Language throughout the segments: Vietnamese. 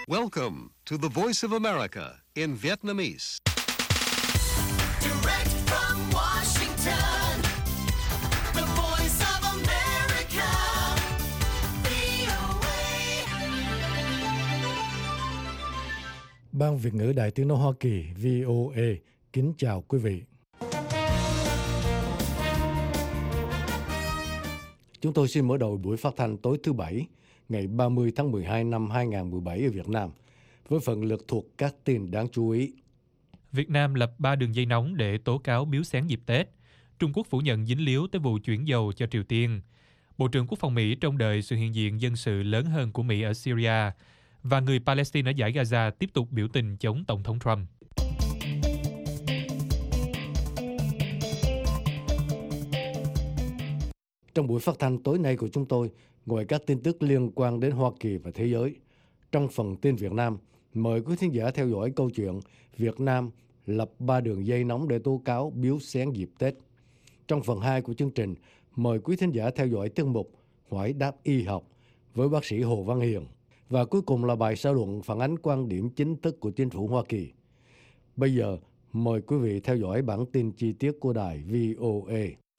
Welcome to the Voice of America in Vietnamese. Direct from Washington, the Voice of America, VOA. Ban Việt ngữ Đài Tiếng nói Hoa Kỳ VOA kính chào quý vị. Chúng tôi xin mở đầu buổi phát thanh tối thứ Bảy, ngày 30 tháng 12 năm 2017 ở Việt Nam, với phần lượt thuộc các tin đáng chú ý. Việt Nam lập 3 đường dây nóng để tố cáo biếu xén dịp Tết. Trung Quốc phủ nhận dính líu tới vụ chuyển dầu cho Triều Tiên. Bộ trưởng Quốc phòng Mỹ trông đợi sự hiện diện dân sự lớn hơn của Mỹ ở Syria. Và người Palestine ở dải Gaza tiếp tục biểu tình chống Tổng thống Trump. Trong buổi phát thanh tối nay của chúng tôi, ngoài các tin tức liên quan đến Hoa Kỳ và thế giới, trong phần tin Việt Nam, mời quý thính giả theo dõi câu chuyện Việt Nam lập 3 đường dây nóng để tố cáo biếu xén dịp Tết. Trong phần 2 của chương trình, mời quý thính giả theo dõi tiết mục Hỏi đáp y học với bác sĩ Hồ Văn Hiền. Và cuối cùng là bài xã luận phản ánh quan điểm chính thức của chính phủ Hoa Kỳ. Bây giờ, mời quý vị theo dõi bản tin chi tiết của đài VOA.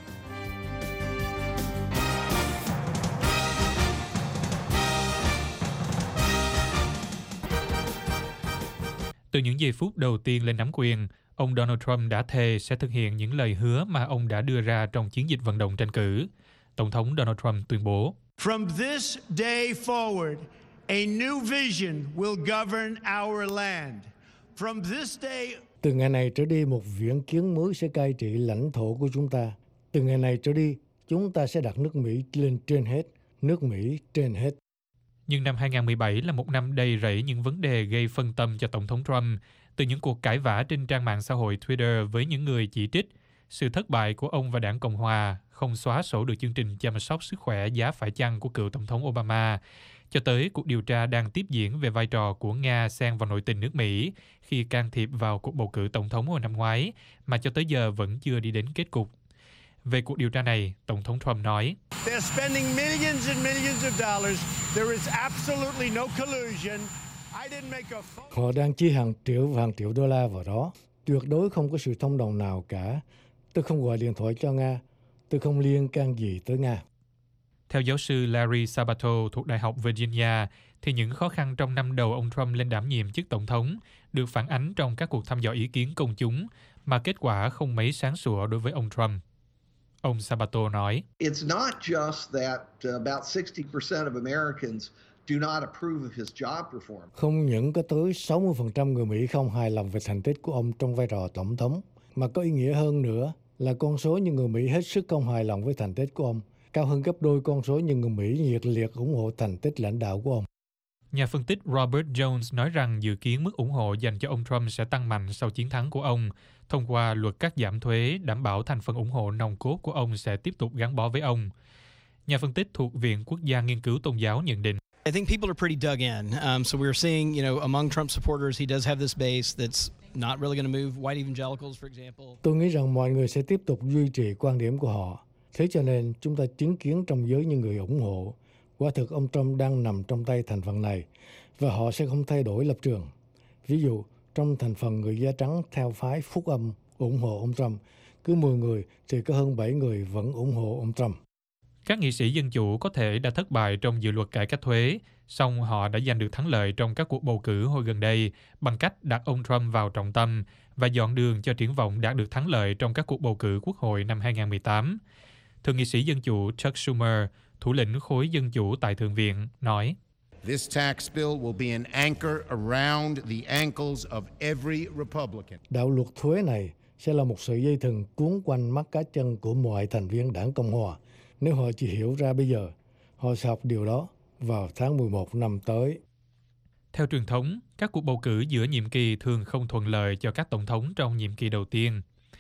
Từ những giây phút đầu tiên lên nắm quyền, ông Donald Trump đã thề sẽ thực hiện những lời hứa mà ông đã đưa ra trong chiến dịch vận động tranh cử. Tổng thống Donald Trump tuyên bố: From this day forward, a new vision will govern our land. From this day... Từ ngày này trở đi, một viễn kiến mới sẽ cai trị lãnh thổ của chúng ta. Từ ngày này trở đi, chúng ta sẽ đặt nước Mỹ lên trên hết, nước Mỹ trên hết. Nhưng năm 2017 là một năm đầy rẫy những vấn đề gây phân tâm cho Tổng thống Trump, từ những cuộc cãi vã trên trang mạng xã hội Twitter với những người chỉ trích, sự thất bại của ông và đảng Cộng Hòa không xóa sổ được chương trình chăm sóc sức khỏe giá phải chăng của cựu Tổng thống Obama, cho tới cuộc điều tra đang tiếp diễn về vai trò của Nga xen vào nội tình nước Mỹ khi can thiệp vào cuộc bầu cử Tổng thống hồi năm ngoái, mà cho tới giờ vẫn chưa đi đến kết cục. Về cuộc điều tra này, Tổng thống Trump nói: They're spending millions and millions of dollars. There is absolutely no collusion. I didn't make a phone... Họ đang chi hàng triệu đô la vào đó. Tuyệt đối không có sự thông đồng nào cả. Tôi không gọi điện thoại cho Nga. Tôi không liên can gì tới Nga. Theo giáo sư Larry Sabato thuộc Đại học Virginia, thì những khó khăn trong năm đầu ông Trump lên đảm nhiệm chức tổng thống được phản ánh trong các cuộc thăm dò ý kiến công chúng, mà kết quả không mấy sáng sủa đối với ông Trump. Ông Sabato nói: It's not just that about 60% of Americans do not approve of his job performance. Không những có tới 60% người Mỹ không hài lòng về thành tích của ông trong vai trò tổng thống, mà có ý nghĩa hơn nữa là con số những người Mỹ hết sức không hài lòng với thành tích của ông, cao hơn gấp đôi con số những người Mỹ nhiệt liệt ủng hộ thành tích lãnh đạo của ông. Nhà phân tích Robert Jones nói rằng dự kiến mức ủng hộ dành cho ông Trump sẽ tăng mạnh sau chiến thắng của ông, thông qua luật cắt giảm thuế đảm bảo thành phần ủng hộ nòng cốt của ông sẽ tiếp tục gắn bó với ông. Nhà phân tích thuộc Viện Quốc gia Nghiên cứu Tôn giáo nhận định: I think people are pretty dug in. So we're seeing, among Trump supporters, he does have this base that's not really going to move. White evangelicals, for example. Tôi nghĩ rằng mọi người sẽ tiếp tục duy trì quan điểm của họ. Thế cho nên chúng ta chứng kiến trong giới những người ủng hộ, quả thực ông Trump đang nằm trong tay thành phần này và họ sẽ không thay đổi lập trường. Ví dụ, trong thành phần người da trắng theo phái phúc âm ủng hộ ông Trump, cứ 10 người thì có hơn 7 người vẫn ủng hộ ông Trump. Các nghị sĩ Dân Chủ có thể đã thất bại trong dự luật cải cách thuế, song họ đã giành được thắng lợi trong các cuộc bầu cử hồi gần đây bằng cách đặt ông Trump vào trọng tâm và dọn đường cho triển vọng đạt được thắng lợi trong các cuộc bầu cử Quốc hội năm 2018. Thượng nghị sĩ Dân Chủ Chuck Schumer, thủ lĩnh khối Dân Chủ tại Thượng viện, nói: This tax bill will be an anchor around the ankles of every Republican. Đạo luật thuế này sẽ là một sợi dây thừng cuốn quanh mắt cá chân của mọi thành viên đảng Cộng hòa. Nếu họ chỉ hiểu ra bây giờ, họ sẽ học điều đó vào tháng 11 năm tới. Theo truyền thống, các cuộc bầu cử giữa nhiệm kỳ thường không thuận lợi cho các tổng thống trong nhiệm kỳ đầu tiên.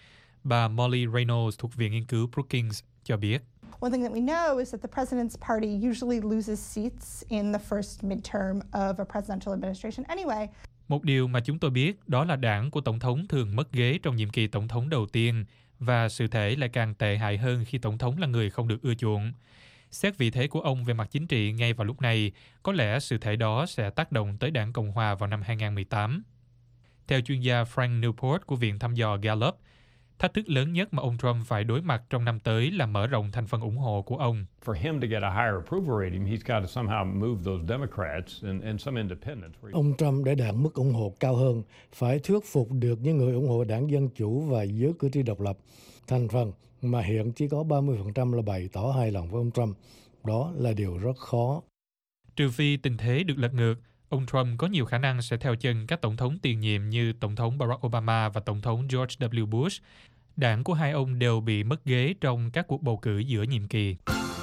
Bà Molly Reynolds thuộc Viện Nghiên cứu Brookings cho biết: One thing that we know is that the president's party usually loses seats in the first midterm of a presidential administration anyway. Một điều mà chúng tôi biết đó là đảng của tổng thống thường mất ghế trong nhiệm kỳ tổng thống đầu tiên, và sự thể lại càng tệ hại hơn khi tổng thống là người không được ưa chuộng. Xét vị thế của ông về mặt chính trị ngay vào lúc này, có lẽ sự thể đó sẽ tác động tới đảng Cộng hòa vào năm 2018. Theo chuyên gia Frank Newport của Viện Thăm dò Gallup, thách thức lớn nhất mà ông Trump phải đối mặt trong năm tới là mở rộng thành phần ủng hộ của ông. For him to get a higher approval rating, he's got to somehow move those Democrats and some independents. Ông Trump để đạt mức ủng hộ cao hơn, phải thuyết phục được những người ủng hộ đảng Dân Chủ và giới cử tri độc lập. Thành phần mà hiện chỉ có 30% là bày tỏ hài lòng với ông Trump. Đó là điều rất khó. Trừ phi tình thế được lật ngược, ông Trump có nhiều khả năng sẽ theo chân các tổng thống tiền nhiệm như Tổng thống Barack Obama và Tổng thống George W. Bush. Đảng của hai ông đều bị mất ghế trong các cuộc bầu cử giữa nhiệm kỳ.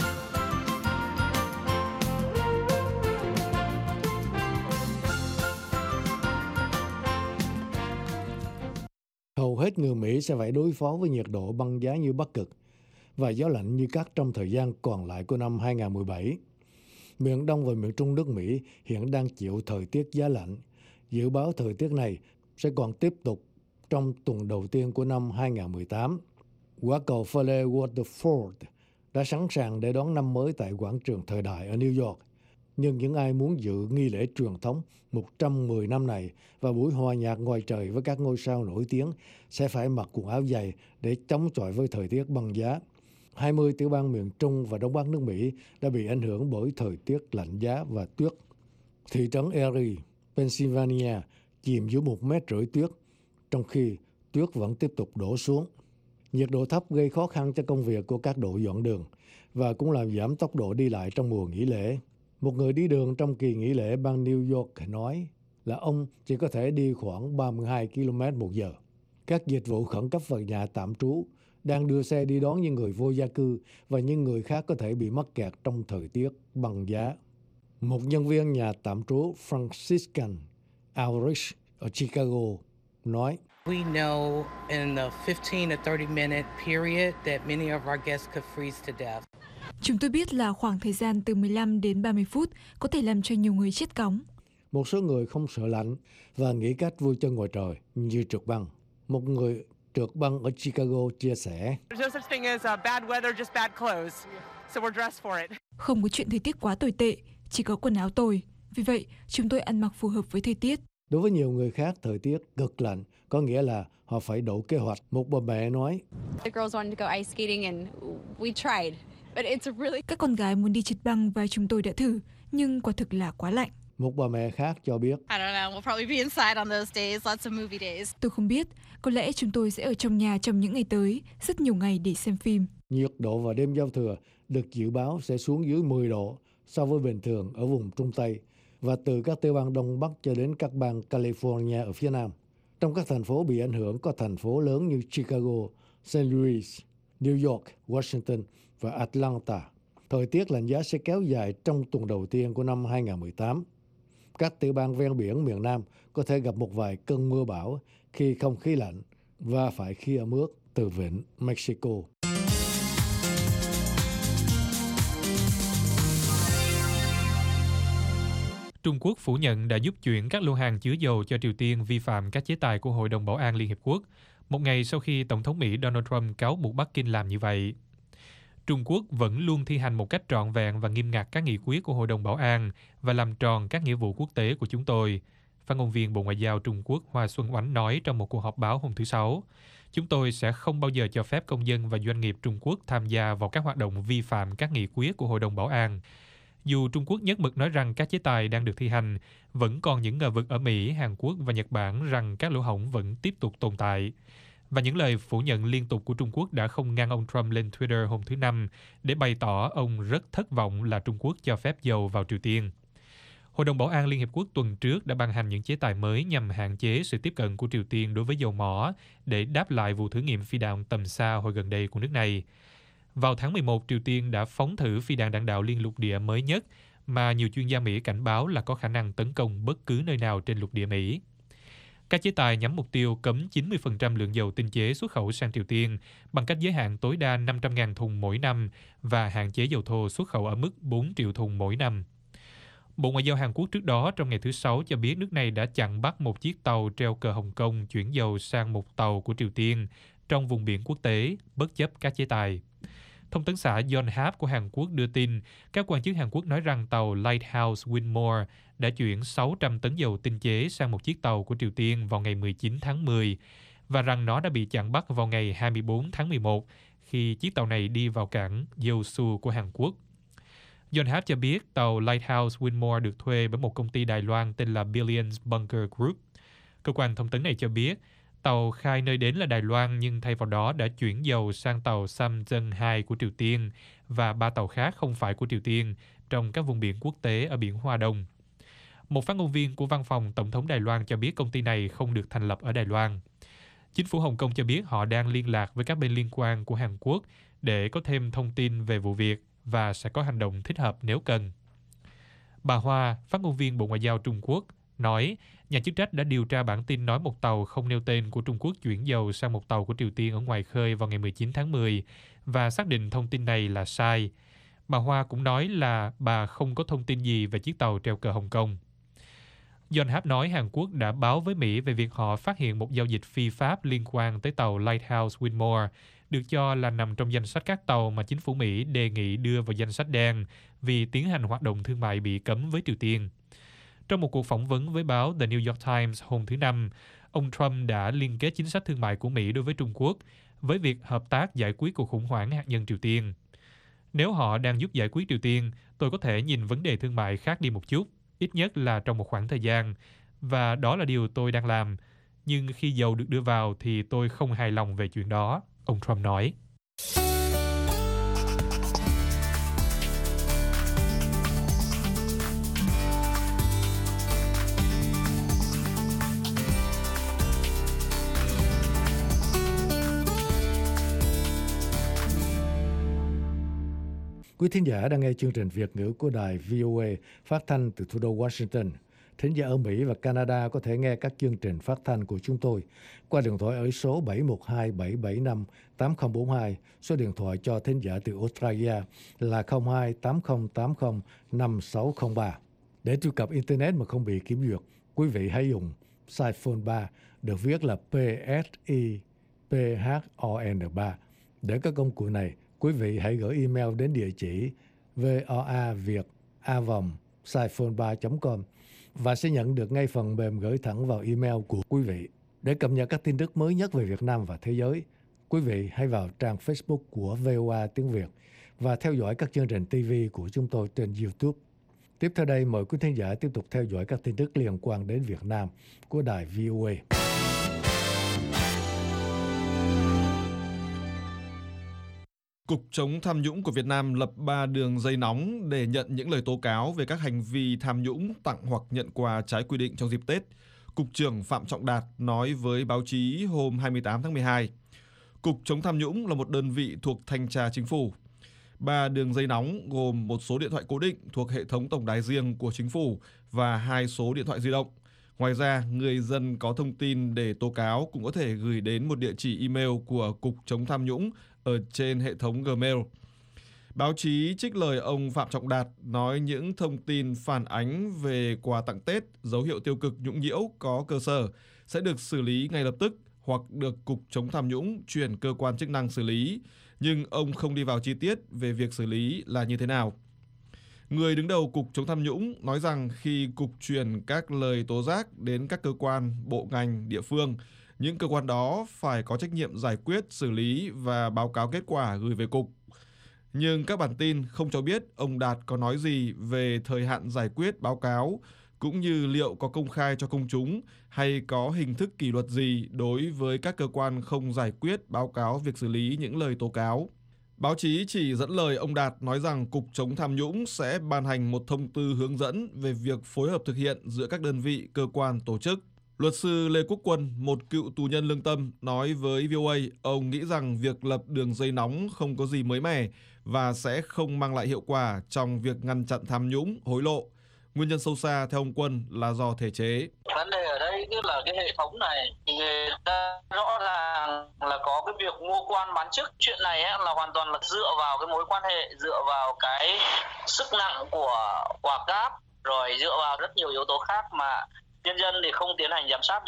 Hầu hết người Mỹ sẽ phải đối phó với nhiệt độ băng giá như Bắc Cực và gió lạnh như cát trong thời gian còn lại của năm 2017. Miền Đông và miền Trung nước Mỹ hiện đang chịu thời tiết giá lạnh. Dự báo thời tiết này sẽ còn tiếp tục trong tuần đầu tiên của năm 2018. Quả cầu Philly Waterford đã sẵn sàng để đón năm mới tại quảng trường Thời Đại ở New York. Nhưng những ai muốn dự nghi lễ truyền thống 110 năm này và buổi hòa nhạc ngoài trời với các ngôi sao nổi tiếng sẽ phải mặc quần áo dày để chống chọi với thời tiết băng giá. 20 tiểu bang miền Trung và Đông Bắc nước Mỹ đã bị ảnh hưởng bởi thời tiết lạnh giá và tuyết. Thị trấn Erie, Pennsylvania chìm dưới 1,5 mét tuyết, trong khi tuyết vẫn tiếp tục đổ xuống. Nhiệt độ thấp gây khó khăn cho công việc của các đội dọn đường và cũng làm giảm tốc độ đi lại trong mùa nghỉ lễ. Một người đi đường trong kỳ nghỉ lễ bang New York nói là ông chỉ có thể đi khoảng 32 km/h. Các dịch vụ khẩn cấp và nhà tạm trú đang đưa xe đi đón những người vô gia cư và những người khác có thể bị mắc kẹt trong thời tiết băng giá. Một nhân viên nhà tạm trú Franciscan Outreach ở Chicago nói: We know in the 15 to 30 minute period that many of our guests could freeze to death. Chúng tôi biết là khoảng thời gian từ 15 đến 30 phút có thể làm cho nhiều người chết cóng. Một số người không sợ lạnh và nghĩ cách vui chơi ngoài trời như trượt băng. Một người trượt băng ở Chicago chia sẻ: Không có chuyện thời tiết quá tồi tệ, chỉ có quần áo tồi. Vì vậy, chúng tôi ăn mặc phù hợp với thời tiết. Đối với nhiều người khác, thời tiết cực lạnh có nghĩa là họ phải đổi kế hoạch. Một bà mẹ nói: Các con gái muốn đi trượt băng và chúng tôi đã thử, nhưng quả thực là quá lạnh. Một bà mẹ khác cho biết: Tôi không biết, có lẽ chúng tôi sẽ ở trong nhà trong những ngày tới, rất nhiều ngày để xem phim. Nhiệt độ vào đêm giao thừa được dự báo sẽ xuống dưới 10 độ so với bình thường ở vùng Trung Tây và từ các tiểu bang Đông Bắc cho đến các bang California ở phía Nam. Trong các thành phố bị ảnh hưởng có thành phố lớn như Chicago, St. Louis, New York, Washington và Atlanta. Thời tiết lạnh giá sẽ kéo dài trong tuần đầu tiên của năm 2018. Các tiểu bang ven biển miền Nam có thể gặp một vài cơn mưa bão khi không khí lạnh và phải khi ẩm ướt từ vịnh Mexico. Trung Quốc phủ nhận đã giúp chuyển các lô hàng chứa dầu cho Triều Tiên vi phạm các chế tài của Hội đồng Bảo an Liên Hiệp Quốc, một ngày sau khi Tổng thống Mỹ Donald Trump cáo buộc Bắc Kinh làm như vậy. Trung Quốc vẫn luôn thi hành một cách trọn vẹn và nghiêm ngặt các nghị quyết của Hội đồng Bảo an và làm tròn các nghĩa vụ quốc tế của chúng tôi, phát ngôn viên Bộ Ngoại giao Trung Quốc Hoa Xuân Oánh nói trong một cuộc họp báo hôm thứ Sáu. Chúng tôi sẽ không bao giờ cho phép công dân và doanh nghiệp Trung Quốc tham gia vào các hoạt động vi phạm các nghị quyết của Hội đồng Bảo an. Dù Trung Quốc nhất mực nói rằng các chế tài đang được thi hành, vẫn còn những ngờ vực ở Mỹ, Hàn Quốc và Nhật Bản rằng các lỗ hổng vẫn tiếp tục tồn tại. Và những lời phủ nhận liên tục của Trung Quốc đã không ngăn ông Trump lên Twitter hôm thứ Năm để bày tỏ ông rất thất vọng là Trung Quốc cho phép dầu vào Triều Tiên. Hội đồng Bảo an Liên Hiệp Quốc tuần trước đã ban hành những chế tài mới nhằm hạn chế sự tiếp cận của Triều Tiên đối với dầu mỏ để đáp lại vụ thử nghiệm phi đạn tầm xa hồi gần đây của nước này. Vào tháng 11, Triều Tiên đã phóng thử phi đạn đạn đạo liên lục địa mới nhất mà nhiều chuyên gia Mỹ cảnh báo là có khả năng tấn công bất cứ nơi nào trên lục địa Mỹ. Các chế tài nhắm mục tiêu cấm 90% lượng dầu tinh chế xuất khẩu sang Triều Tiên bằng cách giới hạn tối đa 500.000 thùng mỗi năm và hạn chế dầu thô xuất khẩu ở mức 4 triệu thùng mỗi năm. Bộ Ngoại giao Hàn Quốc trước đó trong ngày thứ Sáu cho biết nước này đã chặn bắt một chiếc tàu treo cờ Hồng Kông chuyển dầu sang một tàu của Triều Tiên trong vùng biển quốc tế, bất chấp các chế tài. Thông tấn xã Yonhap của Hàn Quốc đưa tin, các quan chức Hàn Quốc nói rằng tàu Lighthouse Winmore đã chuyển 600 tấn dầu tinh chế sang một chiếc tàu của Triều Tiên vào ngày 19 tháng 10 và rằng nó đã bị chặn bắt vào ngày 24 tháng 11 khi chiếc tàu này đi vào cảng Yeosu của Hàn Quốc. Yonhap cho biết tàu Lighthouse Winmore được thuê bởi một công ty Đài Loan tên là Billions Bunker Group. Cơ quan thông tấn này cho biết tàu khai nơi đến là Đài Loan nhưng thay vào đó đã chuyển dầu sang tàu Samjung 2 của Triều Tiên và 3 tàu khác không phải của Triều Tiên trong các vùng biển quốc tế ở biển Hoa Đông. Một phát ngôn viên của văn phòng Tổng thống Đài Loan cho biết công ty này không được thành lập ở Đài Loan. Chính phủ Hồng Kông cho biết họ đang liên lạc với các bên liên quan của Hàn Quốc để có thêm thông tin về vụ việc và sẽ có hành động thích hợp nếu cần. Bà Hoa, phát ngôn viên Bộ Ngoại giao Trung Quốc, nói nhà chức trách đã điều tra bản tin nói một tàu không nêu tên của Trung Quốc chuyển dầu sang một tàu của Triều Tiên ở ngoài khơi vào ngày 19 tháng 10 và xác định thông tin này là sai. Bà Hoa cũng nói là bà không có thông tin gì về chiếc tàu treo cờ Hồng Kông. Yonhap nói Hàn Quốc đã báo với Mỹ về việc họ phát hiện một giao dịch phi pháp liên quan tới tàu Lighthouse Winmore, được cho là nằm trong danh sách các tàu mà chính phủ Mỹ đề nghị đưa vào danh sách đen vì tiến hành hoạt động thương mại bị cấm với Triều Tiên. Trong một cuộc phỏng vấn với báo The New York Times hôm thứ Năm, ông Trump đã liên kết chính sách thương mại của Mỹ đối với Trung Quốc với việc hợp tác giải quyết cuộc khủng hoảng hạt nhân Triều Tiên. Nếu họ đang giúp giải quyết Triều Tiên, tôi có thể nhìn vấn đề thương mại khác đi một chút, ít nhất là trong một khoảng thời gian, và đó là điều tôi đang làm. Nhưng khi dầu được đưa vào thì tôi không hài lòng về chuyện đó, ông Trump nói. Quý thính giả đang nghe chương trình Việt ngữ của đài VOA phát thanh từ thủ đô Washington. Thính giả ở Mỹ và Canada có thể nghe các chương trình phát thanh của chúng tôi qua điện thoại ở số 712-775-8042, số điện thoại cho thính giả từ Australia là 02-8080-5603. Để truy cập Internet mà không bị kiểm duyệt, quý vị hãy dùng Siphon 3, được viết là PSIPHON 3. Để các công cụ này, quý vị hãy gửi email đến địa chỉ voaviet@siphon3.com và sẽ nhận được ngay phần mềm gửi thẳng vào email của quý vị. Để cập nhật các tin tức mới nhất về Việt Nam và thế giới, quý vị hãy vào trang Facebook của VOA Tiếng Việt và theo dõi các chương trình TV của chúng tôi trên YouTube. Tiếp theo đây, mời quý thính giả tiếp tục theo dõi các tin tức liên quan đến Việt Nam của đài VOA. Cục chống tham nhũng của Việt Nam lập 3 đường dây nóng để nhận những lời tố cáo về các hành vi tham nhũng, tặng hoặc nhận quà trái quy định trong dịp Tết. Cục trưởng Phạm Trọng Đạt nói với báo chí hôm 28 tháng 12. Cục chống tham nhũng là một đơn vị thuộc Thanh tra Chính phủ. 3 đường dây nóng gồm một số điện thoại cố định thuộc hệ thống tổng đài riêng của Chính phủ và 2 số điện thoại di động. Ngoài ra, người dân có thông tin để tố cáo cũng có thể gửi đến một địa chỉ email của Cục chống tham nhũng ở trên hệ thống Gmail. Báo chí trích lời ông Phạm Trọng Đạt nói những thông tin phản ánh về quà tặng Tết, dấu hiệu tiêu cực nhũng nhiễu có cơ sở sẽ được xử lý ngay lập tức hoặc được Cục chống tham nhũng chuyển cơ quan chức năng xử lý, nhưng ông không đi vào chi tiết về việc xử lý là như thế nào. Người đứng đầu Cục chống tham nhũng nói rằng khi Cục chuyển các lời tố giác đến các cơ quan, bộ ngành, địa phương, những cơ quan đó phải có trách nhiệm giải quyết, xử lý và báo cáo kết quả gửi về Cục. Nhưng các bản tin không cho biết ông Đạt có nói gì về thời hạn giải quyết báo cáo, cũng như liệu có công khai cho công chúng hay có hình thức kỷ luật gì đối với các cơ quan không giải quyết báo cáo việc xử lý những lời tố cáo. Báo chí chỉ dẫn lời ông Đạt nói rằng Cục chống tham nhũng sẽ ban hành một thông tư hướng dẫn về việc phối hợp thực hiện giữa các đơn vị, cơ quan, tổ chức. Luật sư Lê Quốc Quân, một cựu tù nhân lương tâm, nói với VOA ông nghĩ rằng việc lập đường dây nóng không có gì mới mẻ và sẽ không mang lại hiệu quả trong việc ngăn chặn tham nhũng, hối lộ. Nguyên nhân sâu xa theo ông Quân là do thể chế. Vấn đề ở đây tức là cái hệ thống này người ta rõ ràng là có cái việc mua quan bán chức. Chuyện này là hoàn toàn là dựa vào cái mối quan hệ, dựa vào cái sức nặng của quả cáp, rồi dựa vào rất nhiều yếu tố khác mà nhân dân thì không tiến hành giám sát được.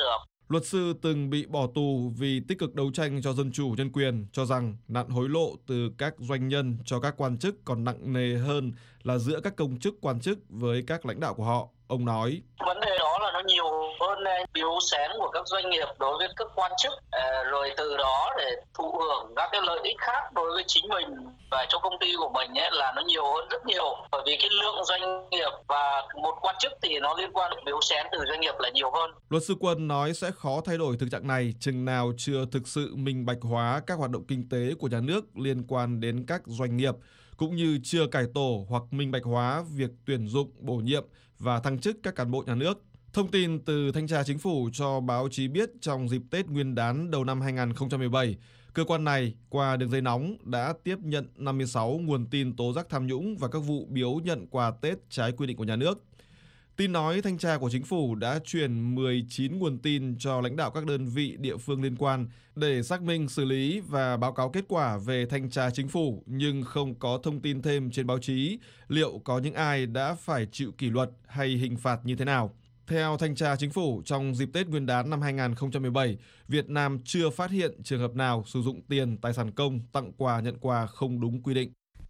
Luật sư từng bị bỏ tù vì tích cực đấu tranh cho dân chủ nhân quyền cho rằng nạn hối lộ từ các doanh nhân cho các quan chức còn nặng nề hơn là giữa các công chức quan chức với các lãnh đạo của họ. Ông nói, vấn đề đó là nó nhiều hơn biếu xén của các doanh nghiệp đối với các quan chức, rồi từ đó để thụ hưởng các cái lợi ích khác đối với chính mình và cho công ty của mình ấy, là nó nhiều hơn rất nhiều. Bởi vì cái lượng doanh nghiệp và một quan chức thì nó liên quan đến biếu xén từ doanh nghiệp là nhiều hơn. Luật sư Quân nói sẽ khó thay đổi thực trạng này chừng nào chưa thực sự minh bạch hóa các hoạt động kinh tế của nhà nước liên quan đến các doanh nghiệp, cũng như chưa cải tổ hoặc minh bạch hóa việc tuyển dụng, bổ nhiệm và thăng chức các cán bộ nhà nước. Thông tin từ Thanh tra Chính phủ cho báo chí biết trong dịp Tết Nguyên đán đầu năm 2017, cơ quan này qua đường dây nóng đã tiếp nhận 56 nguồn tin tố giác tham nhũng và các vụ biếu nhận quà Tết trái quy định của nhà nước. Tin nói thanh tra của chính phủ đã chuyển 19 nguồn tin cho lãnh đạo các đơn vị địa phương liên quan để xác minh, xử lý và báo cáo kết quả về thanh tra chính phủ, nhưng không có thông tin thêm trên báo chí liệu có những ai đã phải chịu kỷ luật hay hình phạt như thế nào. Theo thanh tra chính phủ, trong dịp Tết Nguyên đán năm 2017, Việt Nam chưa phát hiện trường hợp nào sử dụng tiền, tài sản công, tặng quà, nhận quà không đúng quy định.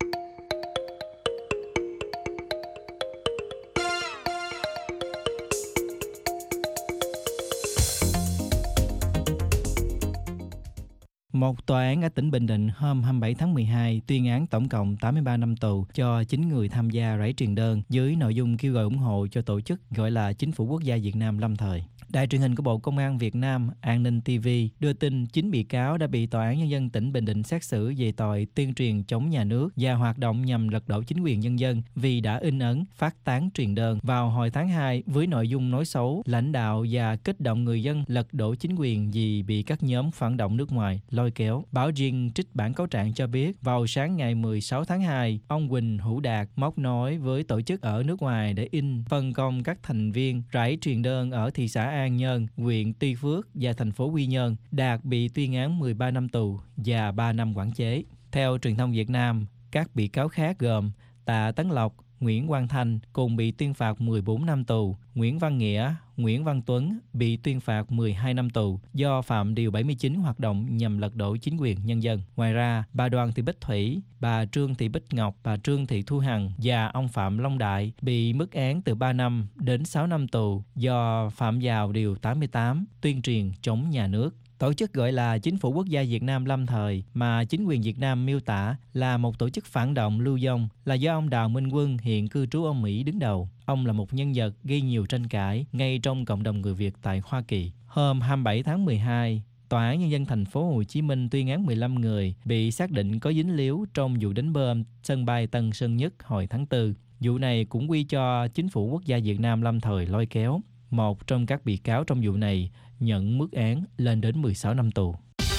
Một tòa án ở tỉnh Bình Định hôm 27 tháng 12 tuyên án tổng cộng 83 năm tù cho 9 người tham gia rải truyền đơn dưới nội dung kêu gọi ủng hộ cho tổ chức gọi là Chính phủ Quốc gia Việt Nam lâm thời. Đài truyền hình của Bộ Công an Việt Nam, An ninh TV đưa tin 9 bị cáo đã bị Tòa án Nhân dân tỉnh Bình Định xét xử về tội tuyên truyền chống nhà nước và hoạt động nhằm lật đổ chính quyền nhân dân vì đã in ấn, phát tán truyền đơn vào hồi tháng 2 với nội dung nói xấu, lãnh đạo và kích động người dân lật đổ chính quyền vì bị các nhóm phản động nước ngoài lôi kéo. Báo Dinh trích bản cáo trạng cho biết vào sáng ngày 16 tháng 2, ông Huỳnh Hữu Đạt móc nối với tổ chức ở nước ngoài để in phân công các thành viên rải truyền đơn ở thị xã An Nhơn, huyện Tuy Phước và thành phố Quy Nhơn. Đạt bị tuyên án 13 năm tù và 3 năm quản chế. Theo truyền thông Việt Nam, các bị cáo khác gồm Tạ Tấn Lộc, Nguyễn Quang Thanh cùng bị tuyên phạt 14 năm tù. Nguyễn Văn Nghĩa, Nguyễn Văn Tuấn bị tuyên phạt 12 năm tù do phạm điều 79 hoạt động nhằm lật đổ chính quyền nhân dân. Ngoài ra, bà Đoàn Thị Bích Thủy, bà Trương Thị Bích Ngọc, bà Trương Thị Thu Hằng và ông Phạm Long Đại bị mức án từ 3 năm đến 6 năm tù do phạm vào điều 88 tuyên truyền chống nhà nước. Tổ chức gọi là Chính phủ Quốc gia Việt Nam lâm thời mà chính quyền Việt Nam miêu tả là một tổ chức phản động lưu vong là do ông Đào Minh Quân hiện cư trú ở Mỹ đứng đầu. Ông là một nhân vật gây nhiều tranh cãi ngay trong cộng đồng người Việt tại Hoa Kỳ. Hôm 27 tháng 12, Tòa án Nhân dân thành phố Hồ Chí Minh tuyên án 15 người bị xác định có dính líu trong vụ đánh bom sân bay Tân Sơn Nhất hồi tháng 4. Vụ này cũng quy cho Chính phủ Quốc gia Việt Nam lâm thời lôi kéo. Một trong các bị cáo trong vụ này nhận mức án lên đến 16 năm tù.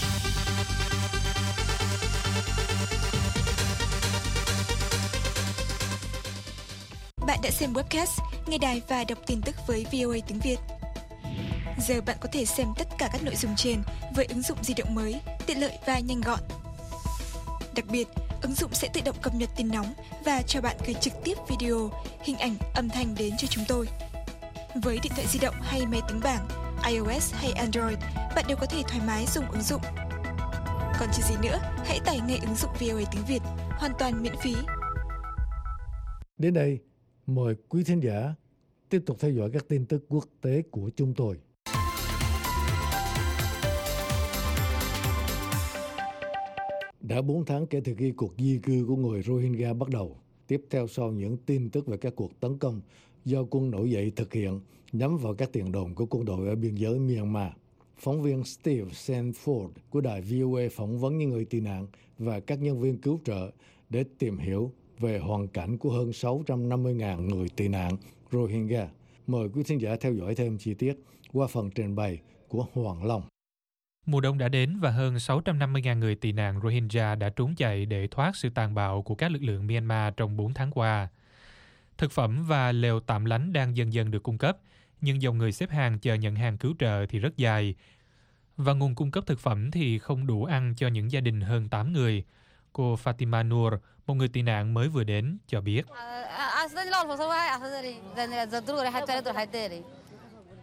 Bạn đã xem webcast, nghe đài và đọc tin tức với VOA tiếng Việt. Giờ bạn có thể xem tất cả các nội dung trên với ứng dụng di động mới, tiện lợi và nhanh gọn. Đặc biệt, ứng dụng sẽ tự động cập nhật tin nóng và cho bạn gửi trực tiếp video, hình ảnh, âm thanh đến cho chúng tôi. Với điện thoại di động hay máy tính bảng, iOS hay Android, bạn đều có thể thoải mái dùng ứng dụng. Còn chờ gì nữa, hãy tải ngay ứng dụng VOA tiếng Việt, hoàn toàn miễn phí. Đến đây, mời quý thính giả tiếp tục theo dõi các tin tức quốc tế của chúng tôi. Đã 4 tháng kể từ khi cuộc di cư của người Rohingya bắt đầu, tiếp theo sau những tin tức về các cuộc tấn công do quân nổi dậy thực hiện nhắm vào các tiền đồn của quân đội ở biên giới Myanmar. Phóng viên Steve Sanford của đài VOA phỏng vấn những người tị nạn và các nhân viên cứu trợ để tìm hiểu về hoàn cảnh của hơn 650.000 người tị nạn Rohingya. Mời quý thính giả theo dõi thêm chi tiết qua phần trình bày của Hoàng Long. Mùa đông đã đến và hơn 650.000 người tị nạn Rohingya đã trốn chạy để thoát sự tàn bạo của các lực lượng Myanmar trong 4 tháng qua. Thực phẩm và lều tạm lánh đang dần dần được cung cấp, nhưng dòng người xếp hàng chờ nhận hàng cứu trợ thì rất dài. Và nguồn cung cấp thực phẩm thì không đủ ăn cho những gia đình hơn 8 người. Cô Fatima Noor, một người tị nạn mới vừa đến, cho biết.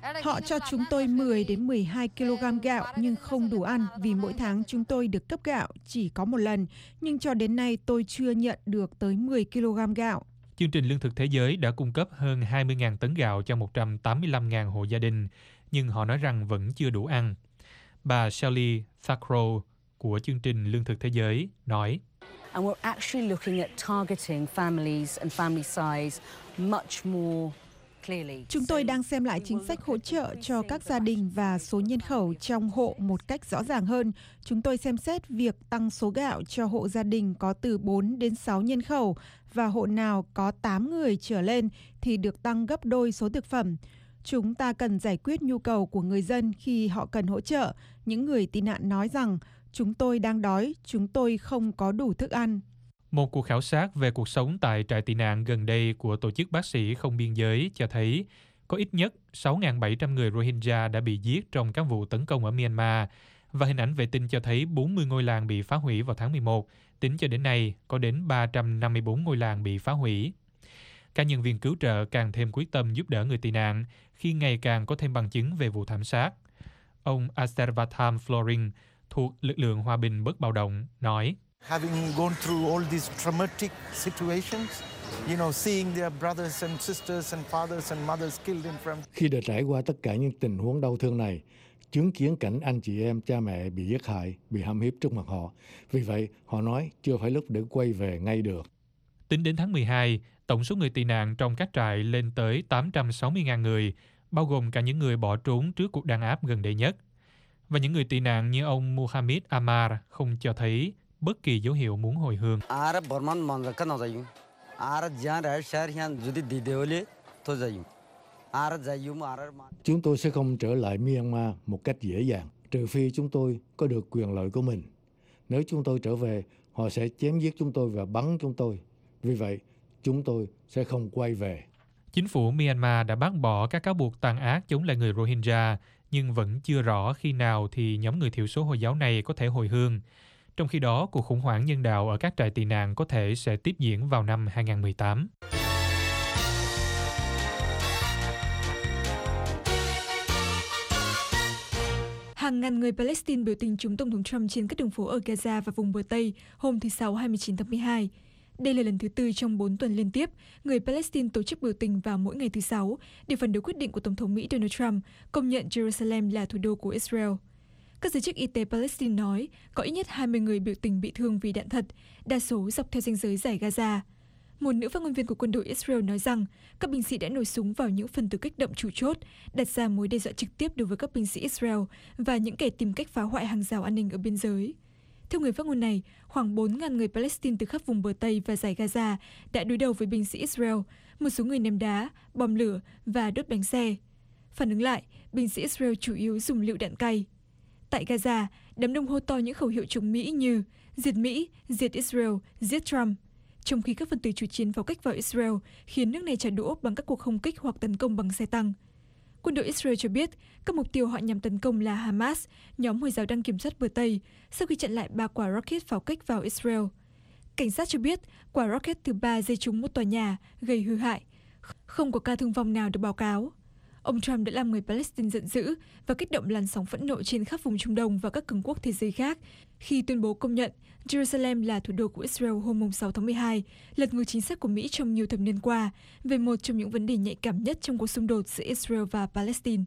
Họ cho chúng tôi 10 đến 12 kg gạo nhưng không đủ ăn vì mỗi tháng chúng tôi được cấp gạo chỉ có một lần. Nhưng cho đến nay tôi chưa nhận được tới 10 kg gạo. Chương trình Lương thực Thế giới đã cung cấp hơn 20.000 tấn gạo cho 185.000 hộ gia đình, nhưng họ nói rằng vẫn chưa đủ ăn. Bà Shelley Thakrow của chương trình Lương thực Thế giới nói: And we're actually looking at targeting families and family size much more clearly. Chúng tôi đang xem lại chính sách hỗ trợ cho các gia đình và số nhân khẩu trong hộ một cách rõ ràng hơn. Chúng tôi xem xét việc tăng số gạo cho hộ gia đình có từ 4 đến 6 nhân khẩu và hộ nào có 8 người trở lên thì được tăng gấp đôi số thực phẩm. Chúng ta cần giải quyết nhu cầu của người dân khi họ cần hỗ trợ. Những người tị nạn nói rằng chúng tôi đang đói, chúng tôi không có đủ thức ăn. Một cuộc khảo sát về cuộc sống tại trại tị nạn gần đây của Tổ chức Bác sĩ Không Biên Giới cho thấy có ít nhất 6.700 người Rohingya đã bị giết trong các vụ tấn công ở Myanmar, và hình ảnh vệ tinh cho thấy 40 ngôi làng bị phá hủy vào tháng 11. Tính cho đến nay, có đến 354 ngôi làng bị phá hủy. Các nhân viên cứu trợ càng thêm quyết tâm giúp đỡ người tị nạn khi ngày càng có thêm bằng chứng về vụ thảm sát. Ông Aservatham Florin thuộc lực lượng hòa bình bất bạo động nói: Having gone through all these traumatic situations, seeing their brothers and sisters and fathers and mothers killed in front. Khi đã trải qua tất cả những tình huống đau thương này, chứng kiến cảnh anh chị em, cha mẹ bị giết hại, bị hãm hiếp trước mặt họ. Vì vậy, họ nói chưa phải lúc để quay về ngay được. Tính đến tháng 12, tổng số người tị nạn trong các trại lên tới 860.000 người, bao gồm cả những người bỏ trốn trước cuộc đàn áp gần đây nhất. Và những người tị nạn như ông Muhammad Amar không cho thấy bất kỳ dấu hiệu muốn hồi hương. Chúng tôi sẽ không trở lại Myanmar một cách dễ dàng, trừ phi chúng tôi có được quyền lợi của mình. Nếu chúng tôi trở về, họ sẽ chém giết chúng tôi và bắn chúng tôi. Vì vậy, chúng tôi sẽ không quay về. Chính phủ Myanmar đã bác bỏ các cáo buộc tàn ác chống lại người Rohingya, nhưng vẫn chưa rõ khi nào thì nhóm người thiểu số Hồi giáo này có thể hồi hương. Trong khi đó, cuộc khủng hoảng nhân đạo ở các trại tị nạn có thể sẽ tiếp diễn vào năm 2018. Hàng ngàn người Palestine biểu tình chống Tổng thống Trump trên các đường phố ở Gaza và vùng bờ Tây hôm thứ Sáu 29 tháng 12. Đây là lần thứ tư trong 4 tuần liên tiếp, người Palestine tổ chức biểu tình vào mỗi ngày thứ Sáu để phản đối quyết định của Tổng thống Mỹ Donald Trump công nhận Jerusalem là thủ đô của Israel. Các giới chức y tế Palestine nói có ít nhất 20 người biểu tình bị thương vì đạn thật, đa số dọc theo ranh giới dải Gaza. Một nữ phát ngôn viên của quân đội Israel nói rằng các binh sĩ đã nổ súng vào những phần tử kích động chủ chốt, đặt ra mối đe dọa trực tiếp đối với các binh sĩ Israel và những kẻ tìm cách phá hoại hàng rào an ninh ở biên giới. Theo người phát ngôn này, khoảng 4.000 người Palestine từ khắp vùng bờ Tây và dải Gaza đã đối đầu với binh sĩ Israel, một số người ném đá, bom lửa và đốt bánh xe. Phản ứng lại, binh sĩ Israel chủ yếu dùng lựu đạn cay. Tại Gaza, đám đông hô to những khẩu hiệu chống Mỹ như diệt Mỹ, diệt Israel, giết Trump. Trong khi các phần tử chủ chiến pháo kích vào Israel khiến nước này trả đũa bằng các cuộc không kích hoặc tấn công bằng xe tăng. Quân đội Israel cho biết các mục tiêu họ nhằm tấn công là Hamas, nhóm Hồi giáo đang kiểm soát bờ Tây, sau khi chặn lại 3 quả rocket pháo kích vào Israel. Cảnh sát cho biết quả rocket thứ 3 rơi trúng một tòa nhà, gây hư hại. Không có ca thương vong nào được báo cáo. Ông Trump đã làm người Palestine giận dữ và kích động làn sóng phẫn nộ trên khắp vùng Trung Đông và các cường quốc thế giới khác khi tuyên bố công nhận Jerusalem là thủ đô của Israel hôm 6 tháng 12, lật ngược chính sách của Mỹ trong nhiều thập niên qua về một trong những vấn đề nhạy cảm nhất trong cuộc xung đột giữa Israel và Palestine.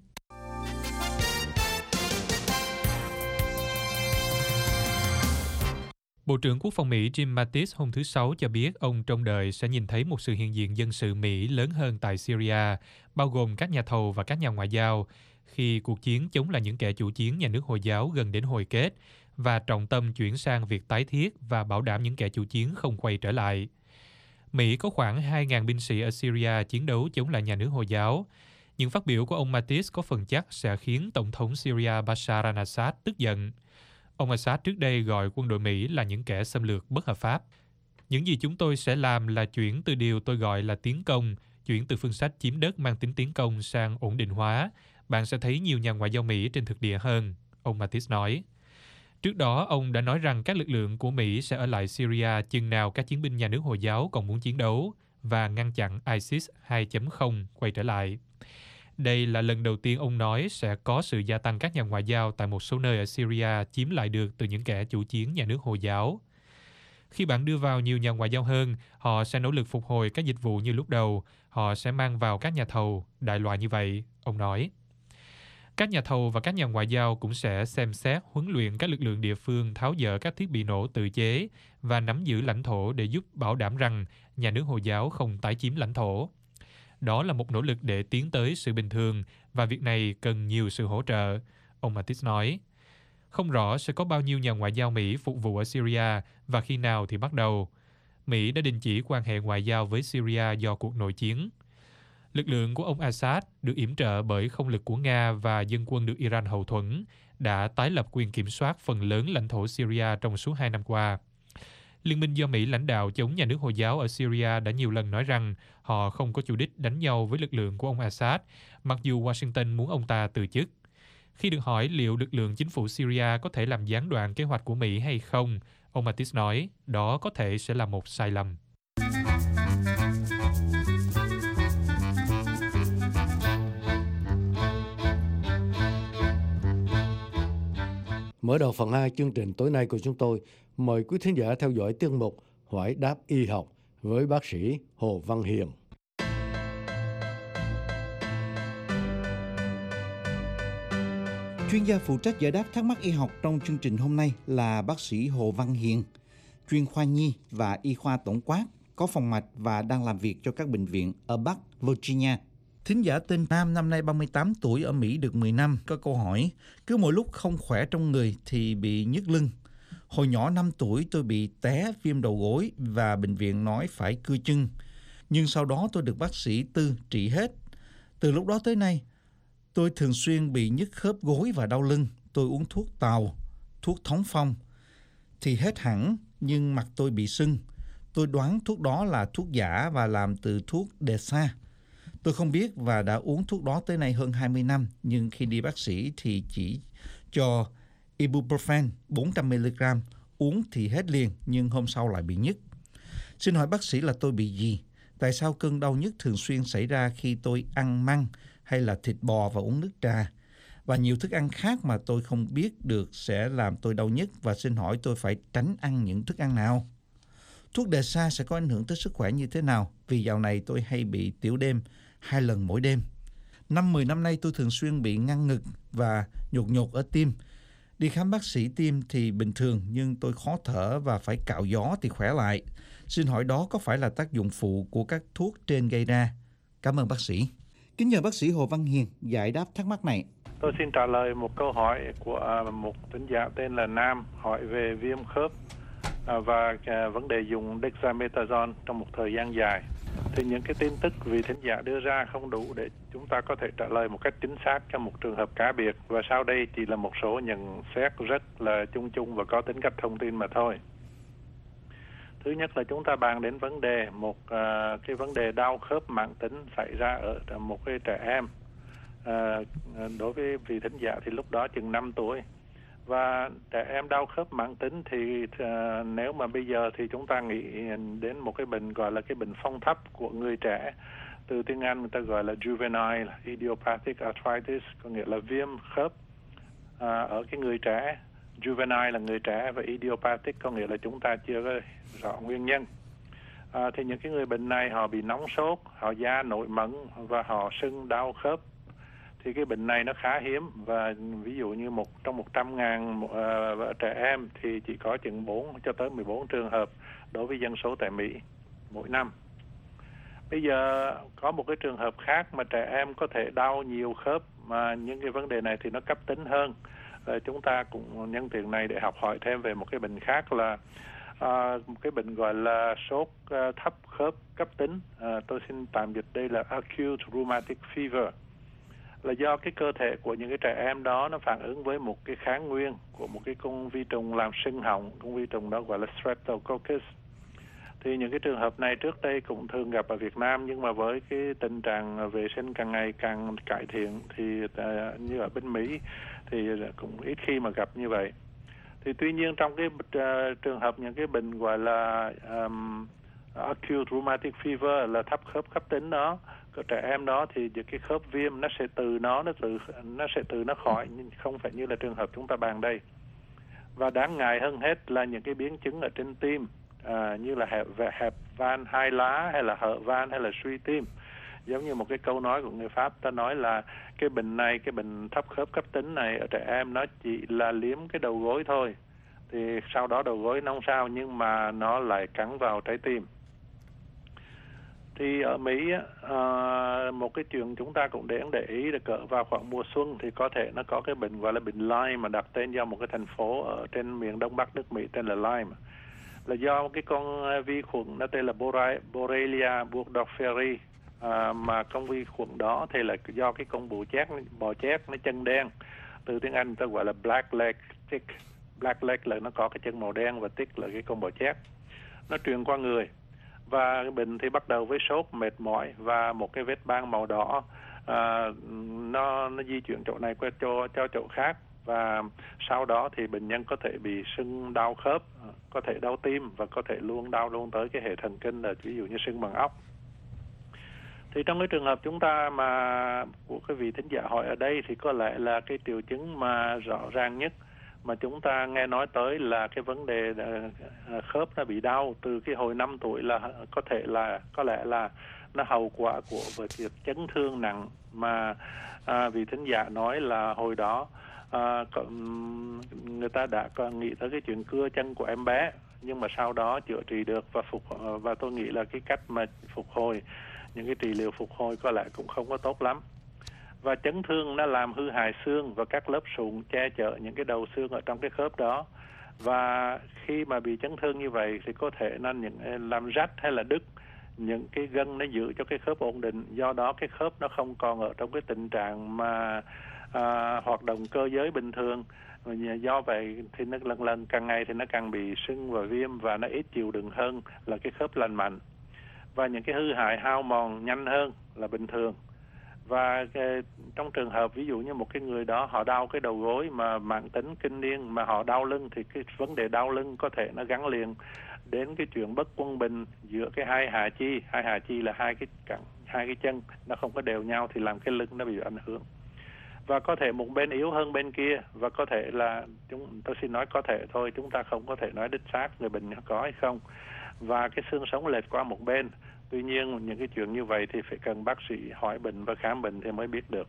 Bộ trưởng Quốc phòng Mỹ Jim Mattis hôm thứ Sáu cho biết ông trông đợi sẽ nhìn thấy một sự hiện diện dân sự Mỹ lớn hơn tại Syria, bao gồm các nhà thầu và các nhà ngoại giao, khi cuộc chiến chống lại những kẻ chủ chiến nhà nước Hồi giáo gần đến hồi kết và trọng tâm chuyển sang việc tái thiết và bảo đảm những kẻ chủ chiến không quay trở lại. Mỹ có khoảng 2.000 binh sĩ ở Syria chiến đấu chống lại nhà nước Hồi giáo. Những phát biểu của ông Mattis có phần chắc sẽ khiến Tổng thống Syria Bashar al-Assad tức giận. Ông Assad trước đây gọi quân đội Mỹ là những kẻ xâm lược bất hợp pháp. Những gì chúng tôi sẽ làm là chuyển từ điều tôi gọi là tiến công, chuyển từ phương sách chiếm đất mang tính tiến công sang ổn định hóa. Bạn sẽ thấy nhiều nhà ngoại giao Mỹ trên thực địa hơn, ông Mattis nói. Trước đó, ông đã nói rằng các lực lượng của Mỹ sẽ ở lại Syria chừng nào các chiến binh nhà nước Hồi giáo còn muốn chiến đấu và ngăn chặn ISIS 2.0 quay trở lại. Đây là lần đầu tiên ông nói sẽ có sự gia tăng các nhà ngoại giao tại một số nơi ở Syria chiếm lại được từ những kẻ chủ chiến nhà nước Hồi giáo. Khi bạn đưa vào nhiều nhà ngoại giao hơn, họ sẽ nỗ lực phục hồi các dịch vụ như lúc đầu. Họ sẽ mang vào các nhà thầu, đại loại như vậy, ông nói. Các nhà thầu và các nhà ngoại giao cũng sẽ xem xét huấn luyện các lực lượng địa phương tháo dỡ các thiết bị nổ tự chế và nắm giữ lãnh thổ để giúp bảo đảm rằng nhà nước Hồi giáo không tái chiếm lãnh thổ. Đó là một nỗ lực để tiến tới sự bình thường và việc này cần nhiều sự hỗ trợ, ông Mattis nói. Không rõ sẽ có bao nhiêu nhà ngoại giao Mỹ phục vụ ở Syria và khi nào thì bắt đầu. Mỹ đã đình chỉ quan hệ ngoại giao với Syria do cuộc nội chiến. Lực lượng của ông Assad được yểm trợ bởi không lực của Nga và dân quân được Iran hậu thuẫn đã tái lập quyền kiểm soát phần lớn lãnh thổ Syria trong suốt 2 năm qua. Liên minh do Mỹ lãnh đạo chống nhà nước Hồi giáo ở Syria đã nhiều lần nói rằng họ không có chủ đích đánh nhau với lực lượng của ông Assad, mặc dù Washington muốn ông ta từ chức. Khi được hỏi liệu lực lượng chính phủ Syria có thể làm gián đoạn kế hoạch của Mỹ hay không, ông Mattis nói đó có thể sẽ là một sai lầm. Mở đầu phần 2 chương trình tối nay của chúng tôi, mời quý thính giả theo dõi tiết mục Hỏi đáp y học với bác sĩ Hồ Văn Hiền. Chuyên gia phụ trách giải đáp thắc mắc y học trong chương trình hôm nay là bác sĩ Hồ Văn Hiền, chuyên khoa nhi và y khoa tổng quát, có phòng mạch và đang làm việc cho các bệnh viện ở Bắc Virginia. Thính giả tên Nam năm nay 38 tuổi ở Mỹ được 10 năm có câu hỏi, cứ mỗi lúc không khỏe trong người thì bị nhức lưng. Hồi nhỏ 5 tuổi tôi bị té viêm đầu gối và bệnh viện nói phải cưa chân. Nhưng sau đó tôi được bác sĩ Tư trị hết. Từ lúc đó tới nay, tôi thường xuyên bị nhức khớp gối và đau lưng. Tôi uống thuốc tàu, thuốc thống phong thì hết hẳn nhưng mặt tôi bị sưng. Tôi đoán thuốc đó là thuốc giả và làm từ thuốc Dexa. Tôi không biết và đã uống thuốc đó tới nay hơn 20 năm, nhưng khi đi bác sĩ thì chỉ cho ibuprofen 400mg, uống thì hết liền nhưng hôm sau lại bị nhức. Xin hỏi bác sĩ là tôi bị gì? Tại sao cơn đau nhức thường xuyên xảy ra khi tôi ăn măng hay là thịt bò và uống nước trà? Và nhiều thức ăn khác mà tôi không biết được sẽ làm tôi đau nhức và xin hỏi tôi phải tránh ăn những thức ăn nào? Thuốc Dexa sẽ có ảnh hưởng tới sức khỏe như thế nào? Vì dạo này tôi hay bị tiểu đêm 2 lần mỗi đêm. 10 năm nay tôi thường xuyên bị ngăn ngực và nhột ở tim. Đi khám bác sĩ tim thì bình thường nhưng tôi khó thở và phải cạo gió thì khỏe lại. Xin hỏi đó có phải là tác dụng phụ của các thuốc trên gây ra? Cảm ơn bác sĩ. Kính nhờ bác sĩ Hồ Văn Hiền giải đáp thắc mắc này. Tôi xin trả lời một câu hỏi của một thính giả tên là Nam hỏi về viêm khớp và vấn đề dùng dexamethasone trong một thời gian dài. Thì những cái tin tức vì thính giả đưa ra không đủ để chúng ta có thể trả lời một cách chính xác cho một trường hợp cá biệt, và sau đây chỉ là một số nhận xét rất là chung và có tính cách thông tin mà thôi. Thứ nhất là chúng ta bàn đến vấn đề cái vấn đề đau khớp mãn tính xảy ra ở một cái trẻ em. Đối với vị thính giả thì lúc đó chừng 5 tuổi. Và trẻ em đau khớp mãn tính thì nếu mà bây giờ thì chúng ta nghĩ đến một cái bệnh gọi là cái bệnh phong thấp của người trẻ. Từ tiếng Anh người ta gọi là juvenile idiopathic arthritis, có nghĩa là viêm khớp ở cái người trẻ. Juvenile là người trẻ và idiopathic có nghĩa là chúng ta chưa có rõ nguyên nhân. Thì những cái người bệnh này họ bị nóng sốt, họ da nổi mẩn và họ sưng đau khớp. Thì cái bệnh này nó khá hiếm và ví dụ như trong 100.000 trẻ em thì chỉ có chừng 4 cho tới 14 trường hợp đối với dân số tại Mỹ mỗi năm. Bây giờ có một cái trường hợp khác mà trẻ em có thể đau nhiều khớp, mà những cái vấn đề này thì nó cấp tính hơn. Chúng ta cũng nhân tiện này để học hỏi thêm về một cái bệnh khác là một cái bệnh gọi là sốt thấp khớp cấp tính. Tôi xin tạm dịch đây là acute rheumatic fever. Là do cái cơ thể của những cái trẻ em đó nó phản ứng với một cái kháng nguyên của một cái con vi trùng làm sưng họng. Con vi trùng đó gọi là Streptococcus. Thì những cái trường hợp này trước đây cũng thường gặp ở Việt Nam, nhưng mà với cái tình trạng vệ sinh càng ngày càng cải thiện thì như ở bên Mỹ thì cũng ít khi mà gặp như vậy. Thì tuy nhiên trong cái trường hợp những cái bệnh gọi là acute rheumatic fever là thấp khớp cấp tính đó, của trẻ em đó thì những cái khớp viêm nó sẽ từ nó khỏi, nhưng không phải như là trường hợp chúng ta bàn đây. Và đáng ngại hơn hết là những cái biến chứng ở trên tim, như là hẹp van hai lá, hay là hở van, hay là suy tim. Giống như một cái câu nói của người Pháp, ta nói là cái bệnh này, cái bệnh thấp khớp cấp tính này ở trẻ em nó chỉ là liếm cái đầu gối thôi, thì sau đó đầu gối nó không sao, nhưng mà nó lại cắn vào trái tim. Thì ở Mỹ một cái chuyện chúng ta cũng để ý là cỡ vào khoảng mùa xuân thì có thể nó có cái bệnh gọi là bệnh Lyme, mà đặt tên do một cái thành phố ở trên miền đông bắc nước Mỹ tên là Lyme, là do cái con vi khuẩn nó tên là Borrelia burgdorferi, mà con vi khuẩn đó thì là do cái con bò chét nó chân đen, từ tiếng Anh ta gọi là black leg tick. Black leg là nó có cái chân màu đen, và tick là cái con bò chét, nó truyền qua người. Và cái bệnh thì bắt đầu với sốt, mệt mỏi và một cái vết ban màu đỏ, nó di chuyển chỗ này qua cho chỗ khác, và sau đó thì bệnh nhân có thể bị sưng đau khớp, có thể đau tim, và có thể đau luôn tới cái hệ thần kinh, là ví dụ như sưng bằng óc. Thì trong cái trường hợp chúng ta mà của cái vị thính giả hỏi ở đây thì có lẽ là cái triệu chứng mà rõ ràng nhất mà chúng ta nghe nói tới là cái vấn đề khớp nó bị đau từ cái hồi 5 tuổi, là có lẽ là nó hậu quả của việc chấn thương nặng mà vị thính giả nói là hồi đó người ta đã nghĩ tới cái chuyện cưa chân của em bé, nhưng mà sau đó chữa trị được và tôi nghĩ là cái cách mà phục hồi, những cái trị liệu phục hồi có lẽ cũng không có tốt lắm. Và chấn thương nó làm hư hại xương và các lớp sụn che chở những cái đầu xương ở trong cái khớp đó. Và khi mà bị chấn thương như vậy thì có thể nó làm rách hay là đứt những cái gân nó giữ cho cái khớp ổn định. Do đó cái khớp nó không còn ở trong cái tình trạng mà hoạt động cơ giới bình thường. Do vậy thì nó lần càng ngày thì nó càng bị sưng và viêm, và nó ít chịu đựng hơn là cái khớp lành mạnh. Và những cái hư hại hao mòn nhanh hơn là bình thường. Và trong trường hợp ví dụ như một cái người đó họ đau cái đầu gối mà mãn tính kinh niên, mà họ đau lưng, thì cái vấn đề đau lưng có thể nó gắn liền đến cái chuyện bất quân bình giữa cái hai hạ chi là hai cái chân nó không có đều nhau, thì làm cái lưng nó bị ảnh hưởng. Và có thể một bên yếu hơn bên kia, và có thể là tôi xin nói có thể thôi, chúng ta không có thể nói đích xác người bệnh có hay không. Và cái xương sống lệch qua một bên. Tuy nhiên những cái chuyện như vậy thì phải cần bác sĩ hỏi bệnh và khám bệnh thì mới biết được.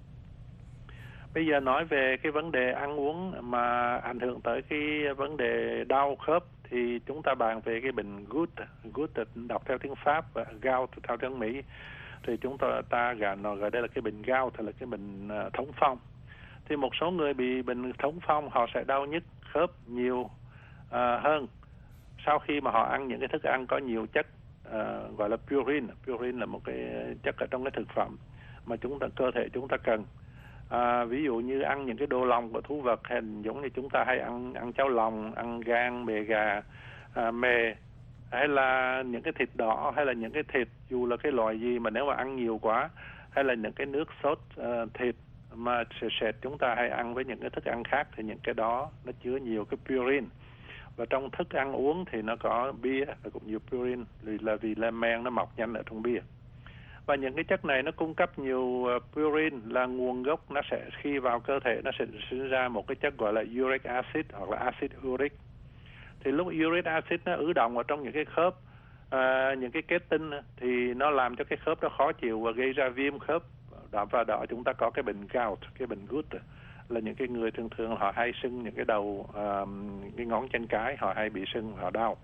Bây giờ nói về cái vấn đề ăn uống mà ảnh hưởng tới cái vấn đề đau khớp, thì chúng ta bàn về cái bệnh gút đọc theo tiếng Pháp và gout theo tiếng Mỹ. Thì chúng ta gọi đây là cái bệnh gout, hay là cái bệnh thống phong. Thì một số người bị bệnh thống phong họ sẽ đau nhức khớp nhiều hơn sau khi mà họ ăn những cái thức ăn có nhiều chất gọi là purin. Purin là một cái chất ở trong cái thực phẩm mà cơ thể chúng ta cần. Ví dụ như ăn những cái đồ lòng của thú vật, hay giống như chúng ta hay ăn cháo lòng, ăn gan, mề gà, mề, hay là những cái thịt đỏ, hay là những cái thịt dù là cái loại gì mà nếu mà ăn nhiều quá, hay là những cái nước sốt thịt mà sệt chúng ta hay ăn với những cái thức ăn khác, thì những cái đó nó chứa nhiều cái purin. Và trong thức ăn uống thì nó có bia và cũng nhiều purin, vì là men nó mọc nhanh ở trong bia. Và những cái chất này nó cung cấp nhiều purin, là nguồn gốc nó sẽ khi vào cơ thể nó sẽ sinh ra một cái chất gọi là uric acid hoặc là acid uric. Thì lúc uric acid nó ứ đọng ở trong những cái khớp, những cái kết tinh, thì nó làm cho cái khớp nó khó chịu và gây ra viêm khớp. Và đó chúng ta có cái bệnh gout, cái bệnh gút, là những cái người thường họ hay sưng những cái đầu, cái ngón chân cái họ hay bị sưng, họ đau.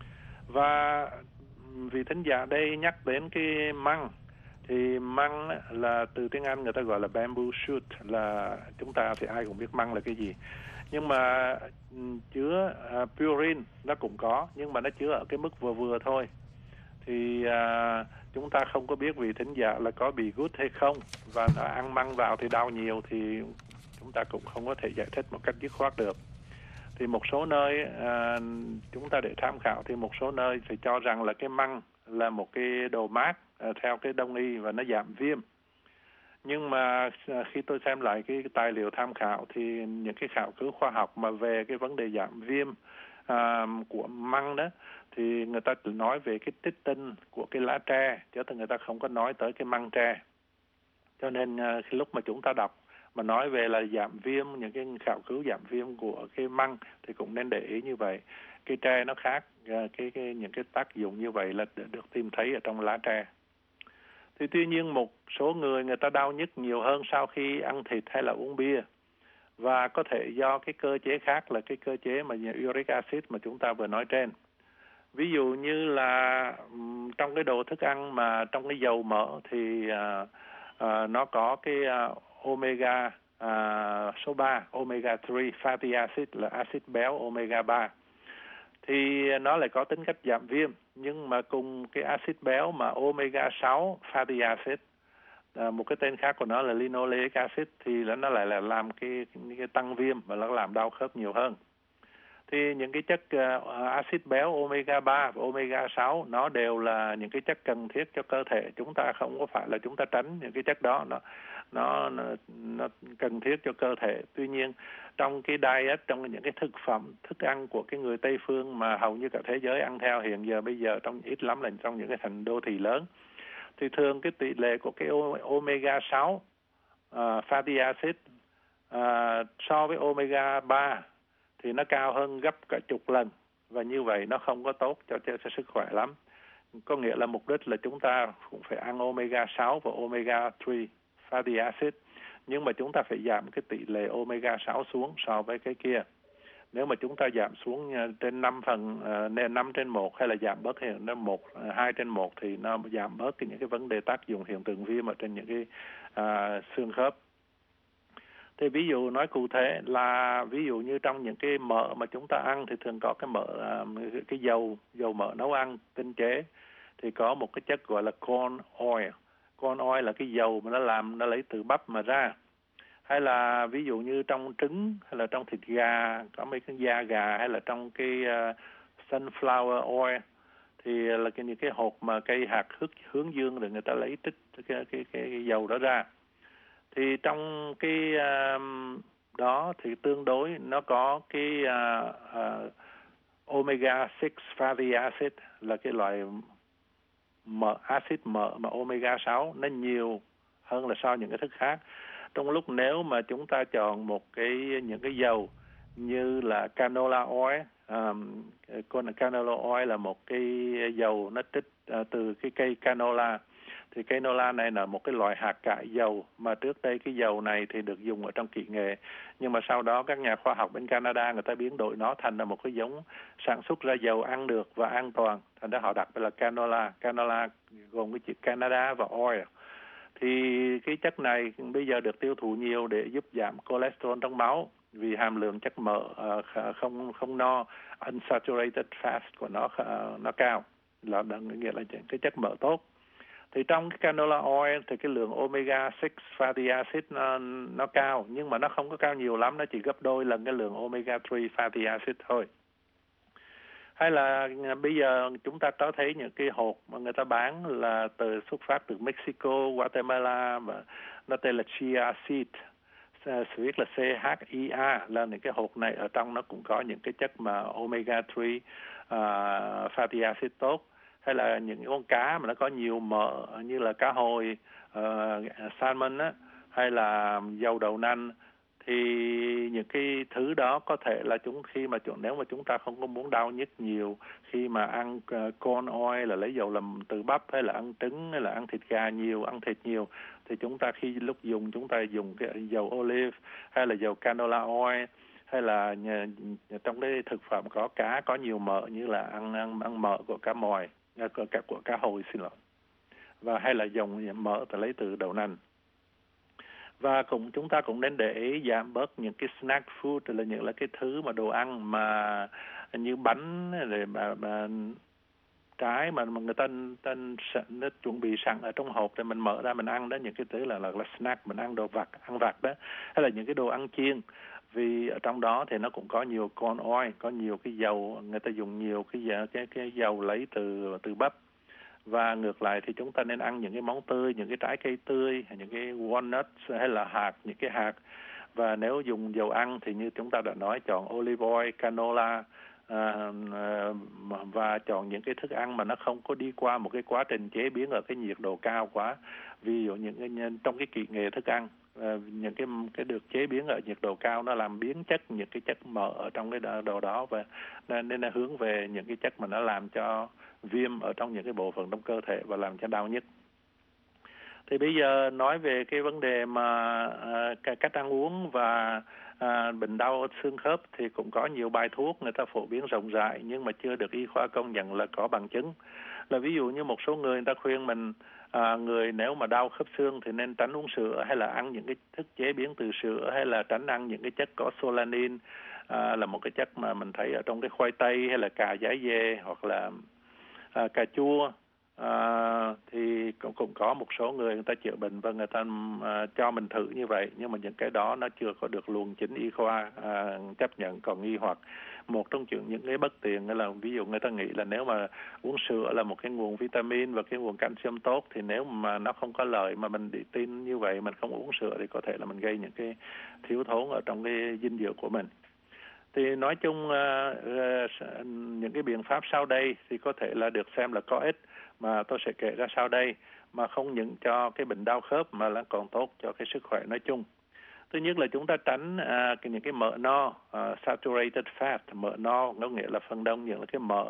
Và vị thính giả đây nhắc đến cái măng, thì măng là từ tiếng Anh người ta gọi là bamboo shoot, là chúng ta thì ai cũng biết măng là cái gì. Nhưng mà chứa purin nó cũng có, nhưng mà nó chứa ở cái mức vừa vừa thôi. Thì chúng ta không có biết vị thính giả là có bị gút hay không, và nó ăn măng vào thì đau nhiều, thì chúng ta cũng không có thể giải thích một cách dứt khoát được. Thì một số nơi chúng ta để tham khảo, thì một số nơi thì cho rằng là cái măng là một cái đồ mát theo cái đông y và nó giảm viêm. Nhưng mà khi tôi xem lại cái tài liệu tham khảo, thì những cái khảo cứu khoa học mà về cái vấn đề giảm viêm của măng đó, thì người ta chỉ nói về cái trích tinh của cái lá tre, chứ người ta không có nói tới cái măng tre. Cho nên khi lúc mà chúng ta đọc mà nói về là giảm viêm, những cái khảo cứu giảm viêm của cái măng thì cũng nên để ý như vậy. Cái tre nó khác, những cái tác dụng như vậy là được tìm thấy ở trong lá tre. Thì tuy nhiên một số người ta đau nhức nhiều hơn sau khi ăn thịt hay là uống bia. Và có thể do cái cơ chế khác là cái cơ chế mà uric acid mà chúng ta vừa nói trên. Ví dụ như là trong cái đồ thức ăn mà trong cái dầu mỡ thì nó có cái omega số 3, omega 3 fatty acid là acid béo omega 3. Thì nó lại có tính cách giảm viêm, nhưng mà cùng cái acid béo mà omega 6 fatty acid, một cái tên khác của nó là linoleic acid, thì nó lại là làm cái tăng viêm và nó làm đau khớp nhiều hơn. Thì những cái chất acid béo omega 3 và omega 6 nó đều là những cái chất cần thiết cho cơ thể. Chúng ta không có phải là chúng ta tránh những cái chất đó, nó cần thiết cho cơ thể. Tuy nhiên trong cái diet, trong những cái thực phẩm, thức ăn của cái người Tây phương mà hầu như cả thế giới ăn theo hiện giờ bây giờ, trong ít lắm là trong những cái thành đô thị lớn, thì thường cái tỷ lệ của cái omega 6 fatty acid so với omega 3 thì nó cao hơn gấp cả chục lần, và như vậy nó không có tốt cho sức khỏe lắm. Có nghĩa là mục đích là chúng ta cũng phải ăn omega 6 và omega 3 fatty acid, nhưng mà chúng ta phải giảm cái tỷ lệ omega 6 xuống so với cái kia. Nếu mà chúng ta giảm xuống trên 5/1 hay là giảm bớt hiện 2/1 thì nó giảm bớt những cái vấn đề tác dụng hiện tượng viêm ở trên những cái xương khớp. Thì ví dụ nói cụ thể là ví dụ như trong những cái mỡ mà chúng ta ăn thì thường có cái mỡ, cái dầu mỡ nấu ăn tinh chế, thì có một cái chất gọi là corn oil. Corn oil là cái dầu mà nó lấy từ bắp mà ra. Hay là ví dụ như trong trứng hay là trong thịt gà, có mấy cái da gà, hay là trong cái sunflower oil thì là những cái hột mà cây hạt hướng dương rồi người ta lấy trích cái dầu đó ra. Thì trong cái đó thì tương đối nó có cái omega 6 fatty acid là cái loại acid mỡ mà omega 6 nó nhiều hơn là so những cái thức khác. Trong lúc nếu mà chúng ta chọn những cái dầu như là canola oil, canola oil là một cái dầu nó trích từ cái cây canola. Thì canola này là một cái loại hạt cải dầu mà trước đây cái dầu này thì được dùng ở trong kỹ nghệ, nhưng mà sau đó các nhà khoa học bên Canada người ta biến đổi nó thành là một cái giống sản xuất ra dầu ăn được và an toàn, thành ra họ đặt là canola gồm cái chữ Canada và oil. Thì cái chất này bây giờ được tiêu thụ nhiều để giúp giảm cholesterol trong máu, vì hàm lượng chất mỡ không no, unsaturated fat của nó cao, là nghĩa là cái chất mỡ tốt. Thì trong cái canola oil thì cái lượng omega 6 fatty acid nó cao, nhưng mà nó không có cao nhiều lắm, nó chỉ gấp đôi lần cái lượng omega 3 fatty acid thôi. Hay là bây giờ chúng ta có thấy những cái hột mà người ta bán là xuất phát từ Mexico, Guatemala, và nó tên là chia seed, viết là CHIA, là những cái hột này ở trong nó cũng có những cái chất mà omega 3 fatty acid tốt. Hay là những con cá mà nó có nhiều mỡ như là cá hồi, salmon á, hay là dầu đậu nành, thì những cái thứ đó có thể là nếu mà chúng ta không có muốn đau nhức nhiều khi mà ăn corn oil là lấy dầu làm từ bắp, hay là ăn trứng, hay là ăn thịt gà nhiều, ăn thịt nhiều, thì chúng ta lúc dùng chúng ta dùng cái dầu olive hay là dầu canola oil, hay là trong cái thực phẩm có cá có nhiều mỡ như là ăn mỡ của cá mòi, của cá hồi và hay là dùng mỡ lấy từ đậu nành. Và chúng ta cũng nên để ý giảm bớt những cái snack food, là những cái thứ mà đồ ăn mà như bánh rồi mà trái mà người ta nó chuẩn bị sẵn ở trong hộp để mình mở ra mình ăn đó, những cái thứ là snack, mình ăn ăn vặt đó, hay là những cái đồ ăn chiên, vì ở trong đó thì nó cũng có nhiều corn oil, có nhiều cái dầu, người ta dùng nhiều cái dầu lấy từ bắp. Và ngược lại thì chúng ta nên ăn những cái món tươi, những cái trái cây tươi, những cái walnuts hay là những cái hạt. Và nếu dùng dầu ăn thì như chúng ta đã nói, chọn olive oil, canola, và chọn những cái thức ăn mà nó không có đi qua một cái quá trình chế biến ở cái nhiệt độ cao quá. Ví dụ trong cái kỹ nghệ thức ăn, những cái được chế biến ở nhiệt độ cao nó làm biến chất những cái chất mỡ ở trong cái đồ đó, và nên là hướng về những cái chất mà nó làm cho viêm ở trong những cái bộ phận trong cơ thể và làm cho đau nhức. Thì bây giờ nói về cái vấn đề mà cách ăn uống và bệnh đau xương khớp thì cũng có nhiều bài thuốc người ta phổ biến rộng rãi nhưng mà chưa được y khoa công nhận là có bằng chứng. Là ví dụ như một số người ta khuyên mình người nếu mà đau khớp xương thì nên tránh uống sữa hay là ăn những cái thức chế biến từ sữa, hay là tránh ăn những cái chất có solanine, là một cái chất mà mình thấy ở trong cái khoai tây hay là cà giái dê hoặc là cà chua. Thì cũng có một số người ta chữa bệnh và người ta cho mình thử như vậy, nhưng mà những cái đó nó chưa có được luồng chính y khoa chấp nhận. Còn nghi hoặc một trong những cái bất tiện là ví dụ người ta nghĩ là nếu mà uống sữa là một cái nguồn vitamin và cái nguồn calcium tốt, thì nếu mà nó không có lợi mà mình đi tin như vậy, mình không uống sữa thì có thể là mình gây những cái thiếu thốn ở trong cái dinh dưỡng của mình. Thì nói chung những cái biện pháp sau đây thì có thể là được xem là có ích mà tôi sẽ kể ra sau đây, mà không những cho cái bệnh đau khớp mà là còn tốt cho cái sức khỏe nói chung. Thứ nhất là chúng ta tránh những cái mỡ no, saturated fat. Mỡ no có nghĩa là phần đông những cái mỡ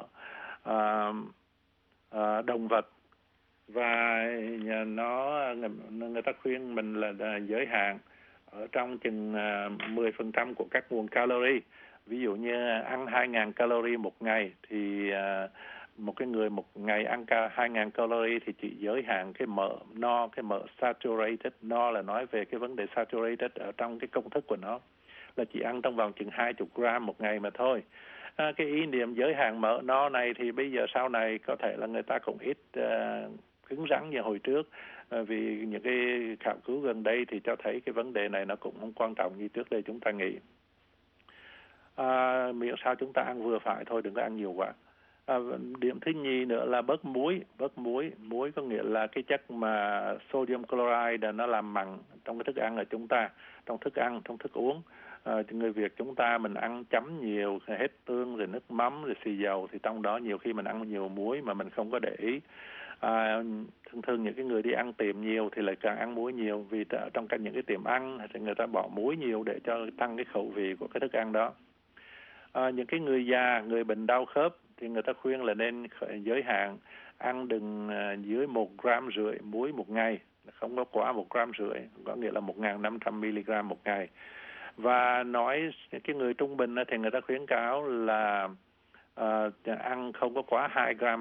động vật, và người ta khuyên mình là giới hạn ở trong chừng 10% của các nguồn calorie. Ví dụ như ăn 2.000 calorie một ngày thì một cái người một ngày ăn 2.000 calorie thì chỉ giới hạn cái mỡ no, cái mỡ saturated. No là nói về cái vấn đề saturated ở trong cái công thức của nó, là chỉ ăn trong vòng chừng 20 gram một ngày mà thôi. Cái ý niệm giới hạn mỡ no này thì bây giờ sau này có thể là người ta cũng ít cứng rắn như hồi trước, vì những cái khảo cứu gần đây thì cho thấy cái vấn đề này nó cũng không quan trọng như trước đây chúng ta nghĩ. Miễn sao chúng ta ăn vừa phải thôi, đừng có ăn nhiều quá. Điểm thứ nhì nữa là bớt muối. Muối có nghĩa là cái chất mà sodium chloride nó làm mặn trong cái thức ăn của chúng ta, trong thức ăn, trong thức uống. Người Việt chúng ta mình ăn chấm nhiều, hết tương rồi nước mắm rồi xì dầu, thì trong đó nhiều khi mình ăn nhiều muối mà mình không có để ý. Thường những cái người đi ăn tiệm nhiều thì lại càng ăn muối nhiều, vì trong những cái tiệm ăn thì người ta bỏ muối nhiều để cho tăng cái khẩu vị của cái thức ăn đó. Những cái người già, người bệnh đau khớp thì người ta khuyên là nên giới hạn ăn đừng dưới 1,5 gram muối một ngày, không có quá 1,5 gram, có nghĩa là 1.500 mg một ngày. Và nói cái người trung bình thì người ta khuyến cáo là ăn không có quá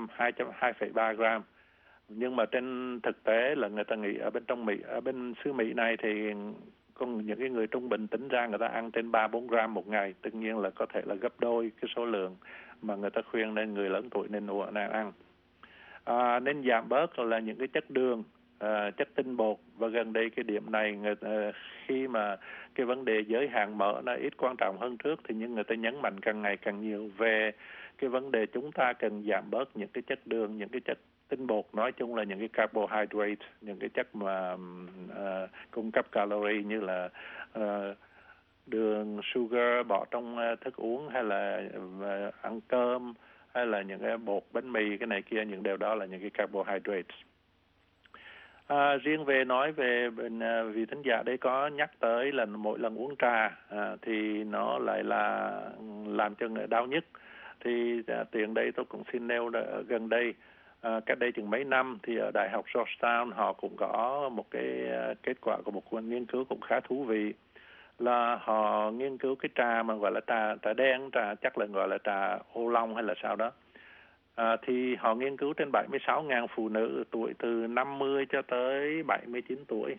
2,3 gram. Nhưng mà trên thực tế là người ta nghĩ ở bên trong Mỹ, ở bên xứ Mỹ này thì còn những cái người trung bình tính ra người ta ăn trên 3-4 gram một ngày, tất nhiên là có thể là gấp đôi cái số lượng mà người ta khuyên nên người lớn tuổi nên ăn. Nên giảm bớt là những cái chất đường, chất tinh bột. Và gần đây cái điểm này khi mà cái vấn đề giới hạn mỡ nó ít quan trọng hơn trước thì người ta nhấn mạnh càng ngày càng nhiều về cái vấn đề chúng ta cần giảm bớt những cái chất đường, những cái chất tinh bột, nói chung là những cái carbohydrate, những cái chất mà cung cấp calorie như là đường, sugar bỏ trong thức uống, hay là ăn cơm, hay là những cái bột bánh mì, cái này kia, những điều đó là những cái carbohydrate. Riêng về nói về vị thính giả đây có nhắc tới là mỗi lần uống trà thì nó lại là làm cho người đau nhức. Thì tiện đây tôi cũng xin nêu gần đây, cách đây chừng mấy năm thì ở Đại học Georgetown họ cũng có một cái kết quả của một cuộc nghiên cứu cũng khá thú vị, là họ nghiên cứu cái trà mà gọi là trà đen, chắc là gọi là trà ô long hay là sao đó. Thì họ nghiên cứu trên 76.000 phụ nữ tuổi từ 50 cho tới 79 tuổi.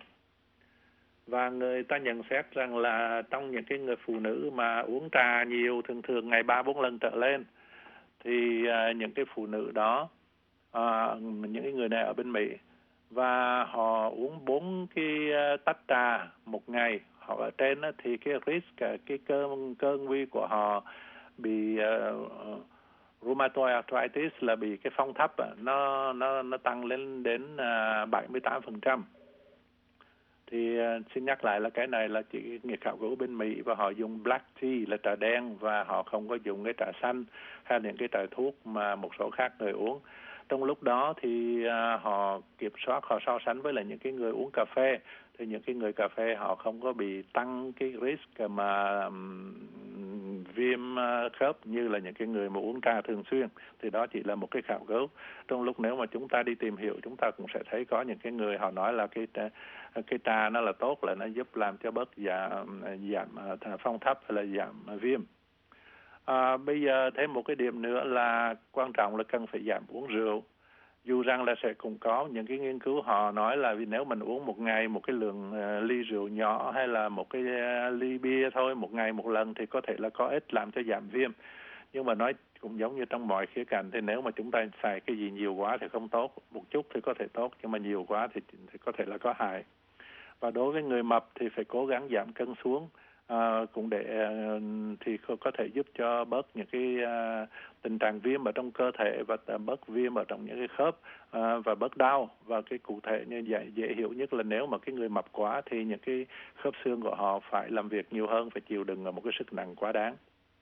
Và người ta nhận xét rằng là trong những cái người phụ nữ mà uống trà nhiều, thường ngày 3-4 lần trở lên, thì những cái phụ nữ đó, những cái người này ở bên Mỹ, và họ uống 4 cái tách trà một ngày hoặc ở trên đó, thì cái risk, cái cơ nguy của họ bị rheumatoid arthritis, là bị cái phong thấp nó tăng lên đến 78%. Thì xin nhắc lại là cái này là chỉ nghiên khảo cứu bên Mỹ, và họ dùng black tea là trà đen, và họ không có dùng cái trà xanh hay những cái trà thuốc mà một số khác người uống. Trong lúc đó thì họ kiểm soát, họ so sánh với lại những cái người uống cà phê, thì những cái người cà phê họ không có bị tăng cái risk mà viêm khớp như là những cái người mà uống trà thường xuyên. Thì đó chỉ là một cái khảo cứu. Trong lúc nếu mà chúng ta đi tìm hiểu, chúng ta cũng sẽ thấy có những cái người họ nói là cái trà nó là tốt, là nó giúp làm cho bớt giảm phong thấp hay là giảm viêm. Bây giờ thêm một cái điểm nữa là quan trọng là cần phải giảm uống rượu. Dù rằng là sẽ cũng có những cái nghiên cứu họ nói là vì nếu mình uống một ngày một cái lượng ly rượu nhỏ hay là một cái ly bia thôi, một ngày một lần, thì có thể là có ích làm cho giảm viêm. Nhưng mà nói cũng giống như trong mọi khía cạnh, thì nếu mà chúng ta xài cái gì nhiều quá thì không tốt. Một chút thì có thể tốt, nhưng mà nhiều quá thì có thể là có hại. Và đối với người mập thì phải cố gắng giảm cân xuống. Cũng để thì có thể giúp cho bớt những cái tình trạng viêm ở trong cơ thể và bớt viêm ở trong những cái khớp và bớt đau. Và cái cụ thể như vậy dễ hiểu nhất là nếu mà cái người mập quá thì những cái khớp xương của họ phải làm việc nhiều hơn, phải chịu đựng ở một cái sức nặng quá đáng.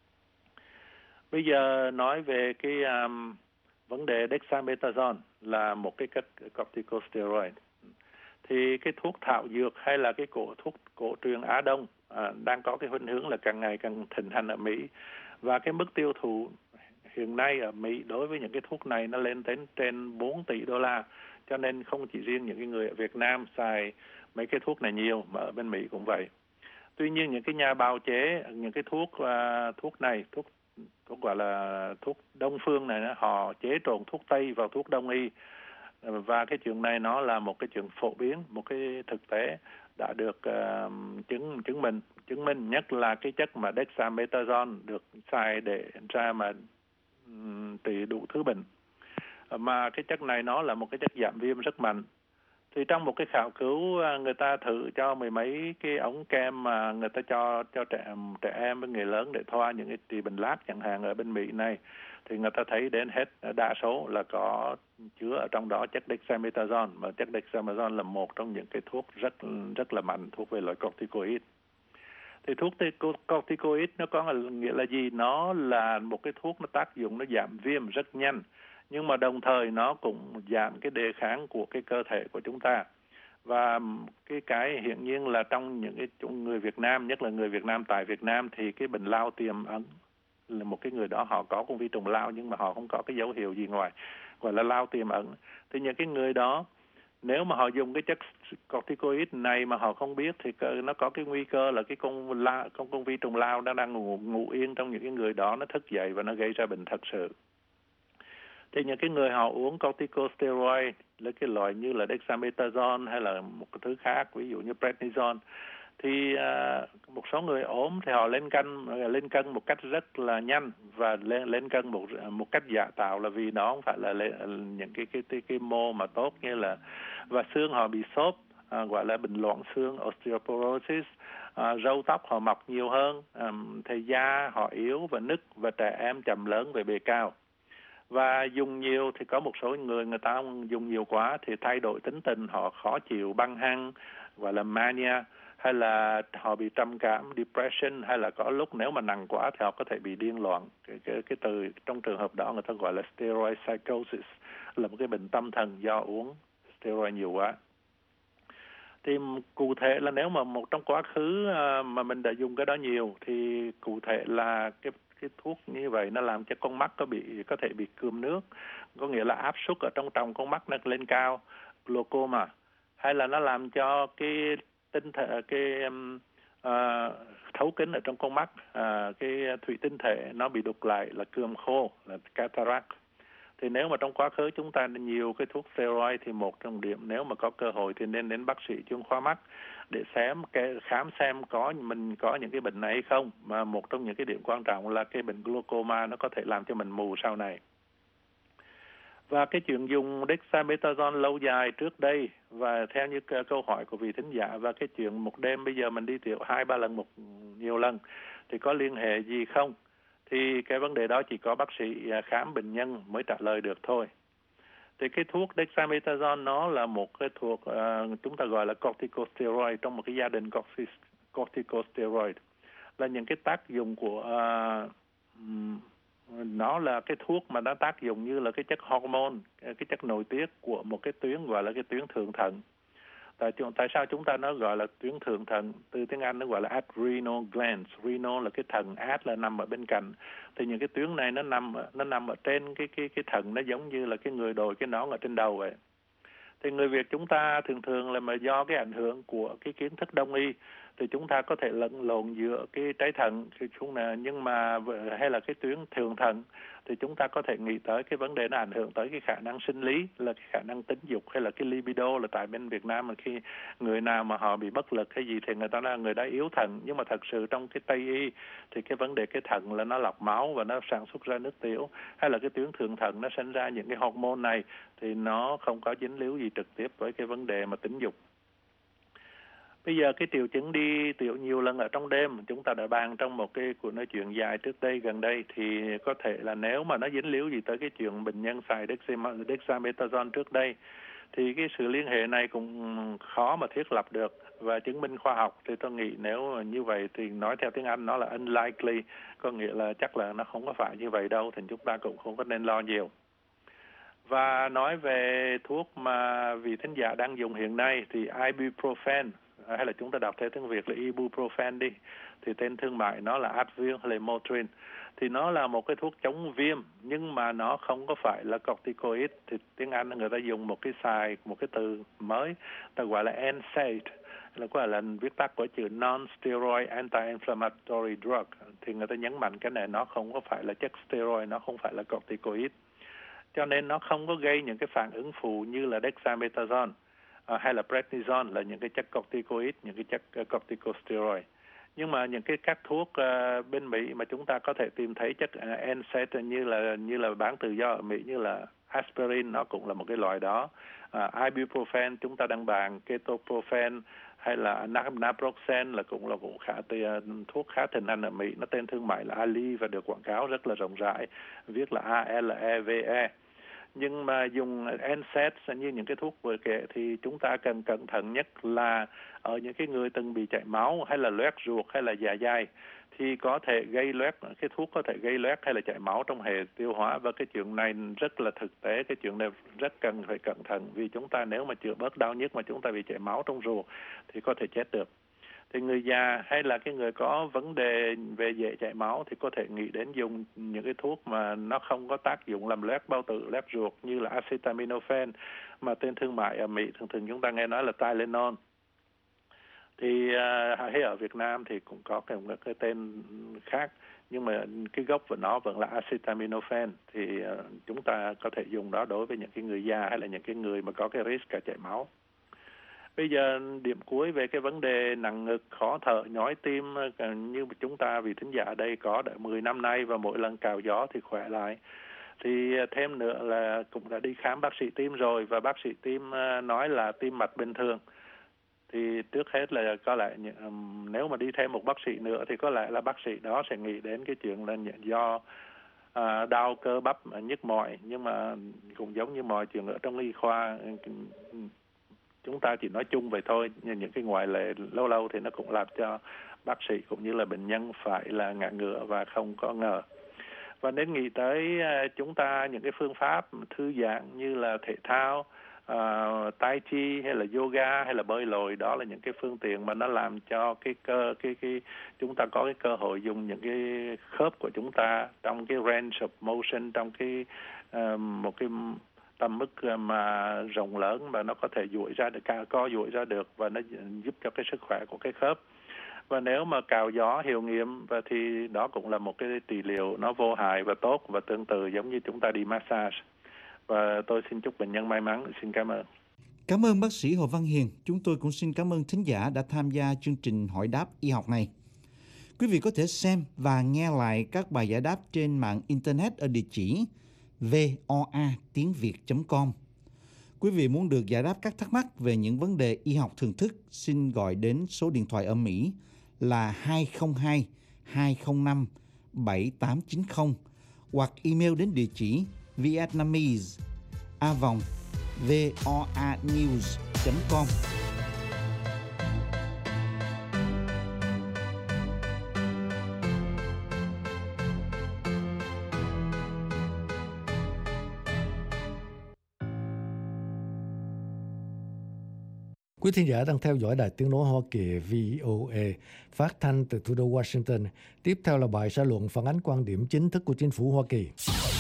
Bây giờ nói về cái vấn đề dexamethasone là một cái corticosteroid. Thì cái thuốc thảo dược hay là cái thuốc cổ truyền Á Đông đang có cái khuynh hướng là càng ngày càng thịnh hành ở Mỹ, và cái mức tiêu thụ hiện nay ở Mỹ đối với những cái thuốc này nó lên đến trên 4 tỷ đô la, cho nên không chỉ riêng những cái người ở Việt Nam xài mấy cái thuốc này nhiều, mà ở bên Mỹ cũng vậy. Tuy nhiên những cái nhà bào chế những cái thuốc này, thuốc gọi là thuốc Đông phương này, họ chế trộn thuốc Tây vào thuốc Đông y. Và cái chuyện này nó là một cái chuyện phổ biến, một cái thực tế đã được chứng minh, nhất là cái chất mà dexamethasone được xài để ra mà trị đủ thứ bệnh. Mà cái chất này nó là một cái chất giảm viêm rất mạnh. Thì trong một cái khảo cứu người ta thử cho mười mấy cái ống kem mà người ta cho trẻ em với người lớn để thoa những cái trị bệnh lát chẳng hạn ở bên Mỹ này, thì người ta thấy đến hết đa số là có chứa ở trong đó chất dexamethasone, mà chất dexamethasone là một trong những cái thuốc rất là mạnh thuộc về loại corticoid. Thì thuốc corticoid nó có nghĩa là gì? Nó là một cái thuốc nó tác dụng nó giảm viêm rất nhanh, nhưng mà đồng thời nó cũng giảm cái đề kháng của cái cơ thể của chúng ta. Và cái hiển nhiên là trong những cái người Việt Nam, nhất là người Việt Nam tại Việt Nam, thì cái bệnh lao tiềm ẩn là một cái người đó họ có con vi trùng lao nhưng mà họ không có cái dấu hiệu gì ngoài, gọi là lao tiềm ẩn. Thì những cái người đó nếu mà họ dùng cái chất corticoid này mà họ không biết thì nó có cái nguy cơ là cái con vi trùng lao nó đang ngủ yên trong những cái người đó, nó thức dậy và nó gây ra bệnh thật sự. Thì những cái người họ uống corticosteroid là cái loại như là dexamethasone hay là một cái thứ khác, ví dụ như prednisone, thì một số người ốm thì họ lên cân một cách rất là nhanh và lên cân một cách giả tạo, là vì nó không phải là những cái mô mà tốt như là, và xương họ bị xốp, gọi là bệnh loãng xương osteoporosis, râu tóc họ mọc nhiều hơn, thì da họ yếu và nứt, và trẻ em chậm lớn về bề cao. Và dùng nhiều thì có một số người ta dùng nhiều quá thì thay đổi tính tình, họ khó chịu, băng hanc, gọi là mania, hay là họ bị trầm cảm, depression, hay là có lúc nếu mà nặng quá thì họ có thể bị điên loạn. Cái từ trong trường hợp đó người ta gọi là steroid psychosis, là một cái bệnh tâm thần do uống steroid nhiều quá. Thì cụ thể là nếu mà một trong quá khứ mà mình đã dùng cái đó nhiều thì cụ thể là cái thuốc như vậy nó làm cho con mắt có thể bị cườm nước, có nghĩa là áp suất ở trong con mắt nó lên cao, glaucoma, hay là nó làm cho cái thấu kính ở trong con mắt, cái thủy tinh thể nó bị đục lại là cườm khô, là cataract. Thì nếu mà trong quá khứ chúng ta nhiều cái thuốc steroid thì một trong điểm nếu mà có cơ hội thì nên đến bác sĩ chuyên khoa mắt để khám xem mình có những cái bệnh này hay không. Mà một trong những cái điểm quan trọng là cái bệnh glaucoma nó có thể làm cho mình mù sau này. Và cái chuyện dùng dexamethasone lâu dài trước đây, và theo như câu hỏi của vị thính giả, và cái chuyện một đêm bây giờ mình đi tiểu 2-3 lần nhiều lần thì có liên hệ gì không? Thì cái vấn đề đó chỉ có bác sĩ khám bệnh nhân mới trả lời được thôi. Thì cái thuốc dexamethasone nó là một cái thuốc chúng ta gọi là corticosteroid trong một cái gia đình corticosteroid, là những cái tác dụng của nó là cái thuốc mà nó tác dụng như là cái chất hormone, cái chất nội tiết của một cái tuyến gọi là cái tuyến thượng thận. Tại sao chúng ta nó gọi là tuyến thượng thận? Từ tiếng Anh nó gọi là adrenal glands. Renal là cái thận, ad là nằm ở bên cạnh. Thì những cái tuyến này nó nằm ở trên cái thận, nó giống như là cái người đội cái nón ở trên đầu vậy. Thì người Việt chúng ta thường là mà do cái ảnh hưởng của cái kiến thức đông y thì chúng ta có thể lẫn lộn giữa cái trái thận nhưng mà hay là cái tuyến thượng thận, thì chúng ta có thể nghĩ tới cái vấn đề nó ảnh hưởng tới cái khả năng sinh lý, là cái khả năng tính dục hay là cái libido. Là tại bên Việt Nam mà khi người nào mà họ bị bất lực hay gì thì người ta nói người đó yếu thận, nhưng mà thật sự trong cái Tây y thì cái vấn đề cái thận là nó lọc máu và nó sản xuất ra nước tiểu, hay là cái tuyến thượng thận nó sinh ra những cái hormone này, thì nó không có dính líu gì trực tiếp với cái vấn đề mà tính dục. Bây giờ cái triệu chứng đi tiểu nhiều lần ở trong đêm, chúng ta đã bàn trong một cái cuộc nói chuyện dài trước đây gần đây, thì có thể là nếu mà nó dính líu gì tới cái chuyện bệnh nhân xài dexamethasone trước đây, thì cái sự liên hệ này cũng khó mà thiết lập được và chứng minh khoa học. Thì tôi nghĩ nếu như vậy thì nói theo tiếng Anh nó là unlikely, có nghĩa là chắc là nó không có phải như vậy đâu, thì chúng ta cũng không có nên lo nhiều. Và nói về thuốc mà vị thính giả đang dùng hiện nay thì ibuprofen, hay là chúng ta đọc theo tiếng Việt là ibuprofen đi, thì tên thương mại nó là Advil hay là Motrin. Thì nó là một cái thuốc chống viêm nhưng mà nó không có phải là corticoid. Thì tiếng Anh người ta dùng một cái từ mới ta gọi là NSAID, là gọi là viết tắt của chữ non-steroid anti-inflammatory drug. Thì người ta nhấn mạnh cái này nó không có phải là chất steroid, nó không phải là corticoid, cho nên nó không có gây những cái phản ứng phụ như là dexamethasone hay là prednisone, là những cái chất corticoid, những cái chất corticosteroid. Nhưng mà những các thuốc bên Mỹ mà chúng ta có thể tìm thấy chất NSAID như là bán tự do ở Mỹ, như là aspirin, nó cũng là một cái loại đó. Ibuprofen chúng ta đang bàn, ketoprofen hay là naproxen là cũng thuốc khá thịnh hành ở Mỹ. Nó tên thương mại là Ali và được quảng cáo rất là rộng rãi, viết là ALEVE. Nhưng mà dùng NSAID như những cái thuốc vừa kể thì chúng ta cần cẩn thận nhất là ở những cái người từng bị chảy máu hay là loét ruột hay là dạ dày, thì có thể gây loét, cái thuốc có thể gây loét hay là chảy máu trong hệ tiêu hóa. Và cái chuyện này rất là thực tế, cái chuyện này rất cần phải cẩn thận, vì chúng ta nếu mà chữa bớt đau nhức mà chúng ta bị chảy máu trong ruột thì có thể chết được. Thì người già hay là cái người có vấn đề về dễ chảy máu thì có thể nghĩ đến dùng những cái thuốc mà nó không có tác dụng làm loét bao tử, loét ruột như là acetaminophen, mà tên thương mại ở Mỹ thường chúng ta nghe nói là Tylenol. Thì hay ở Việt Nam thì cũng có cái tên khác, nhưng mà cái gốc của nó vẫn là acetaminophen. Thì chúng ta có thể dùng đó đối với những cái người già hay là những cái người mà có cái risk cả chảy máu. Bây giờ điểm cuối về cái vấn đề nặng ngực, khó thở, nhói tim như chúng ta vị thính giả ở đây có đã 10 năm nay và mỗi lần cào gió thì khỏe lại. Thì thêm nữa là cũng đã đi khám bác sĩ tim rồi và bác sĩ tim nói là tim mạch bình thường. Thì trước hết là có lẽ nếu mà đi thêm một bác sĩ nữa thì có lẽ là bác sĩ đó sẽ nghĩ đến cái chuyện là do đau cơ bắp, nhức mỏi. Nhưng mà cũng giống như mọi chuyện ở trong y khoa, chúng ta chỉ nói chung vậy thôi, nhưng những cái ngoại lệ lâu lâu thì nó cũng làm cho bác sĩ cũng như là bệnh nhân phải là ngã ngửa và không có ngờ. Và nên nghĩ tới chúng ta những cái phương pháp thư giãn như là thể thao, tai chi hay là yoga hay là bơi lội, đó là những cái phương tiện mà nó làm cho cái chúng ta có cái cơ hội dùng những cái khớp của chúng ta trong cái range of motion, trong cái một cái tầm mức mà rộng lớn mà nó có thể duỗi ra được, co duỗi ra được, và nó giúp cho cái sức khỏe của cái khớp. Và nếu mà cào gió hiệu nghiệm và thì đó cũng là một cái trị liệu nó vô hại và tốt, và tương tự giống như chúng ta đi massage. Và tôi xin chúc bệnh nhân may mắn. Xin cảm ơn. Cảm ơn bác sĩ Hồ Văn Hiền. Chúng tôi cũng xin cảm ơn thính giả đã tham gia chương trình hỏi đáp y học này. Quý vị có thể xem và nghe lại các bài giải đáp trên mạng Internet ở địa chỉ voatiengviet.com. Quý vị muốn được giải đáp các thắc mắc về những vấn đề y học thường thức, xin gọi đến số điện thoại ở Mỹ là 202 205 7890 hoặc email đến địa chỉ vietnamese voanews.com. Quý thính giả đang theo dõi Đài Tiếng nói Hoa Kỳ VOA phát thanh từ thủ đô Washington. Tiếp theo là bài xã luận phản ánh quan điểm chính thức của chính phủ Hoa Kỳ.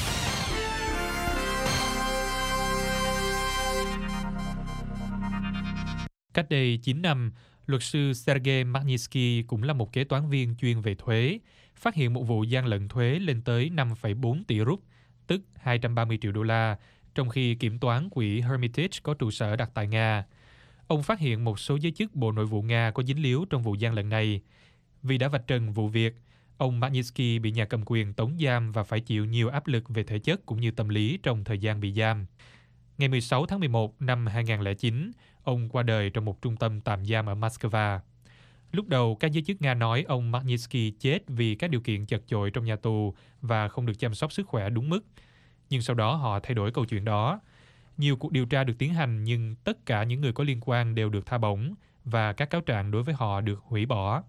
Cách đây 9 năm, luật sư Sergei Magnitsky cũng là một kế toán viên chuyên về thuế, phát hiện một vụ gian lận thuế lên tới 5,4 tỷ rúp, tức 230 triệu đô la, trong khi kiểm toán quỹ Hermitage có trụ sở đặt tại Nga. Ông phát hiện một số giới chức Bộ Nội vụ Nga có dính líu trong vụ gian lận này. Vì đã vạch trần vụ việc, ông Magnitsky bị nhà cầm quyền tống giam và phải chịu nhiều áp lực về thể chất cũng như tâm lý trong thời gian bị giam. Ngày 16 tháng 11 năm 2009, ông qua đời trong một trung tâm tạm giam ở Moscow. Lúc đầu, các giới chức Nga nói ông Magnitsky chết vì các điều kiện chật chội trong nhà tù và không được chăm sóc sức khỏe đúng mức. Nhưng sau đó họ thay đổi câu chuyện đó. Nhiều cuộc điều tra được tiến hành nhưng tất cả những người có liên quan đều được tha bổng và các cáo trạng đối với họ được hủy bỏ.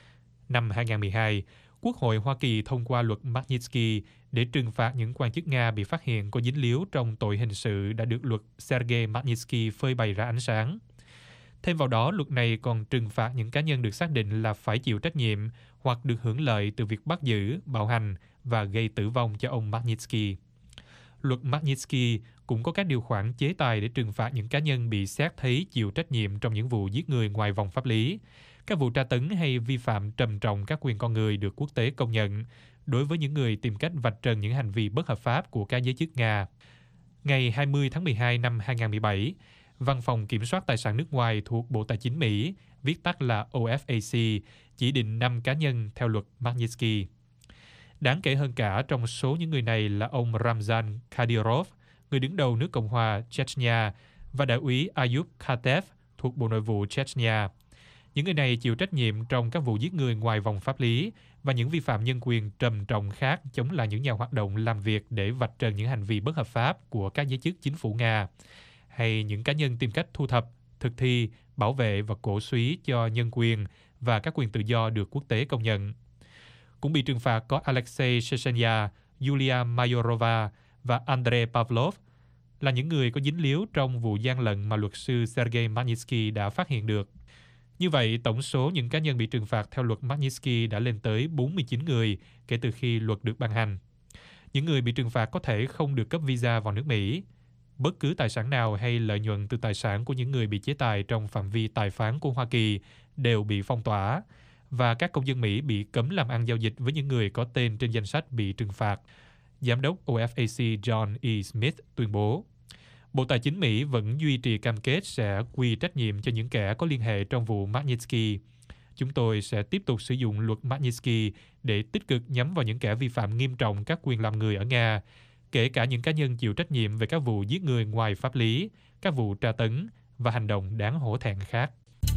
Năm 2012, Quốc hội Hoa Kỳ thông qua luật Magnitsky để trừng phạt những quan chức Nga bị phát hiện có dính líu trong tội hình sự đã được luật Sergei Magnitsky phơi bày ra ánh sáng. Thêm vào đó, luật này còn trừng phạt những cá nhân được xác định là phải chịu trách nhiệm hoặc được hưởng lợi từ việc bắt giữ, bạo hành và gây tử vong cho ông Magnitsky. Luật Magnitsky cũng có các điều khoản chế tài để trừng phạt những cá nhân bị xét thấy chịu trách nhiệm trong những vụ giết người ngoài vòng pháp lý, các vụ tra tấn hay vi phạm trầm trọng các quyền con người được quốc tế công nhận đối với những người tìm cách vạch trần những hành vi bất hợp pháp của các giới chức Nga. Ngày 20 tháng 12 năm 2017, Văn phòng Kiểm soát Tài sản nước ngoài thuộc Bộ Tài chính Mỹ, viết tắt là OFAC, chỉ định 5 cá nhân theo luật Magnitsky. Đáng kể hơn cả, trong số những người này là ông Ramzan Kadyrov, người đứng đầu nước Cộng hòa Chechnya, và đại úy Ayub Khatev thuộc Bộ Nội vụ Chechnya. Những người này chịu trách nhiệm trong các vụ giết người ngoài vòng pháp lý và những vi phạm nhân quyền trầm trọng khác chống lại những nhà hoạt động làm việc để vạch trần những hành vi bất hợp pháp của các giới chức chính phủ Nga, hay những cá nhân tìm cách thu thập, thực thi, bảo vệ và cổ súy cho nhân quyền và các quyền tự do được quốc tế công nhận. Cũng bị trừng phạt có Alexei Shechenya, Yulia Mayorova và Andrei Pavlov, là những người có dính líu trong vụ gian lận mà luật sư Sergei Magnitsky đã phát hiện được. Như vậy, tổng số những cá nhân bị trừng phạt theo luật Magnitsky đã lên tới 49 người kể từ khi luật được ban hành. Những người bị trừng phạt có thể không được cấp visa vào nước Mỹ. Bất cứ tài sản nào hay lợi nhuận từ tài sản của những người bị chế tài trong phạm vi tài phán của Hoa Kỳ đều bị phong tỏa, và các công dân Mỹ bị cấm làm ăn giao dịch với những người có tên trên danh sách bị trừng phạt, Giám đốc OFAC John E. Smith tuyên bố. Bộ Tài chính Mỹ vẫn duy trì cam kết sẽ quy trách nhiệm cho những kẻ có liên hệ trong vụ Magnitsky. Chúng tôi sẽ tiếp tục sử dụng luật Magnitsky để tích cực nhắm vào những kẻ vi phạm nghiêm trọng các quyền làm người ở Nga, kể cả những cá nhân chịu trách nhiệm về các vụ giết người ngoài pháp lý, các vụ tra tấn và hành động đáng hổ thẹn khác.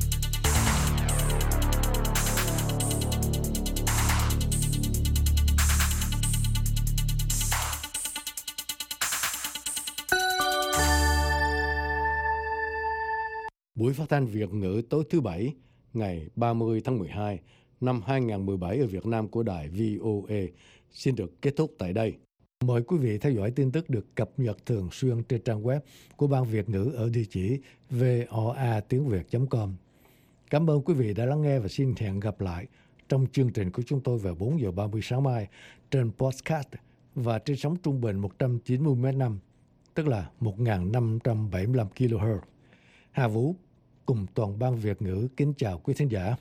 Buổi phát thanh Việt ngữ tối thứ Bảy, ngày 30 tháng 12 năm 2017 ở Việt Nam của đài VOA xin được kết thúc tại đây. Mời quý vị theo dõi tin tức được cập nhật thường xuyên trên trang web của Ban Việt ngữ ở địa chỉ voatiếngviet.com. Cảm ơn quý vị đã lắng nghe và xin hẹn gặp lại trong chương trình của chúng tôi vào 4 giờ 30 sáng mai trên podcast và trên sóng trung bình 190 m5, tức là 1.575 kHz. Hà Vũ cùng toàn ban Việt ngữ kính chào quý thính giả.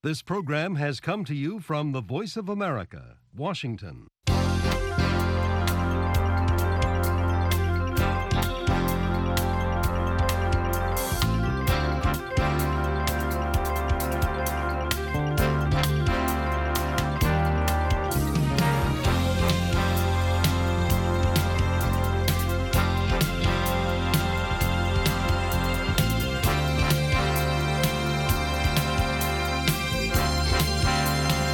This program has come to you from the Voice of America, Washington.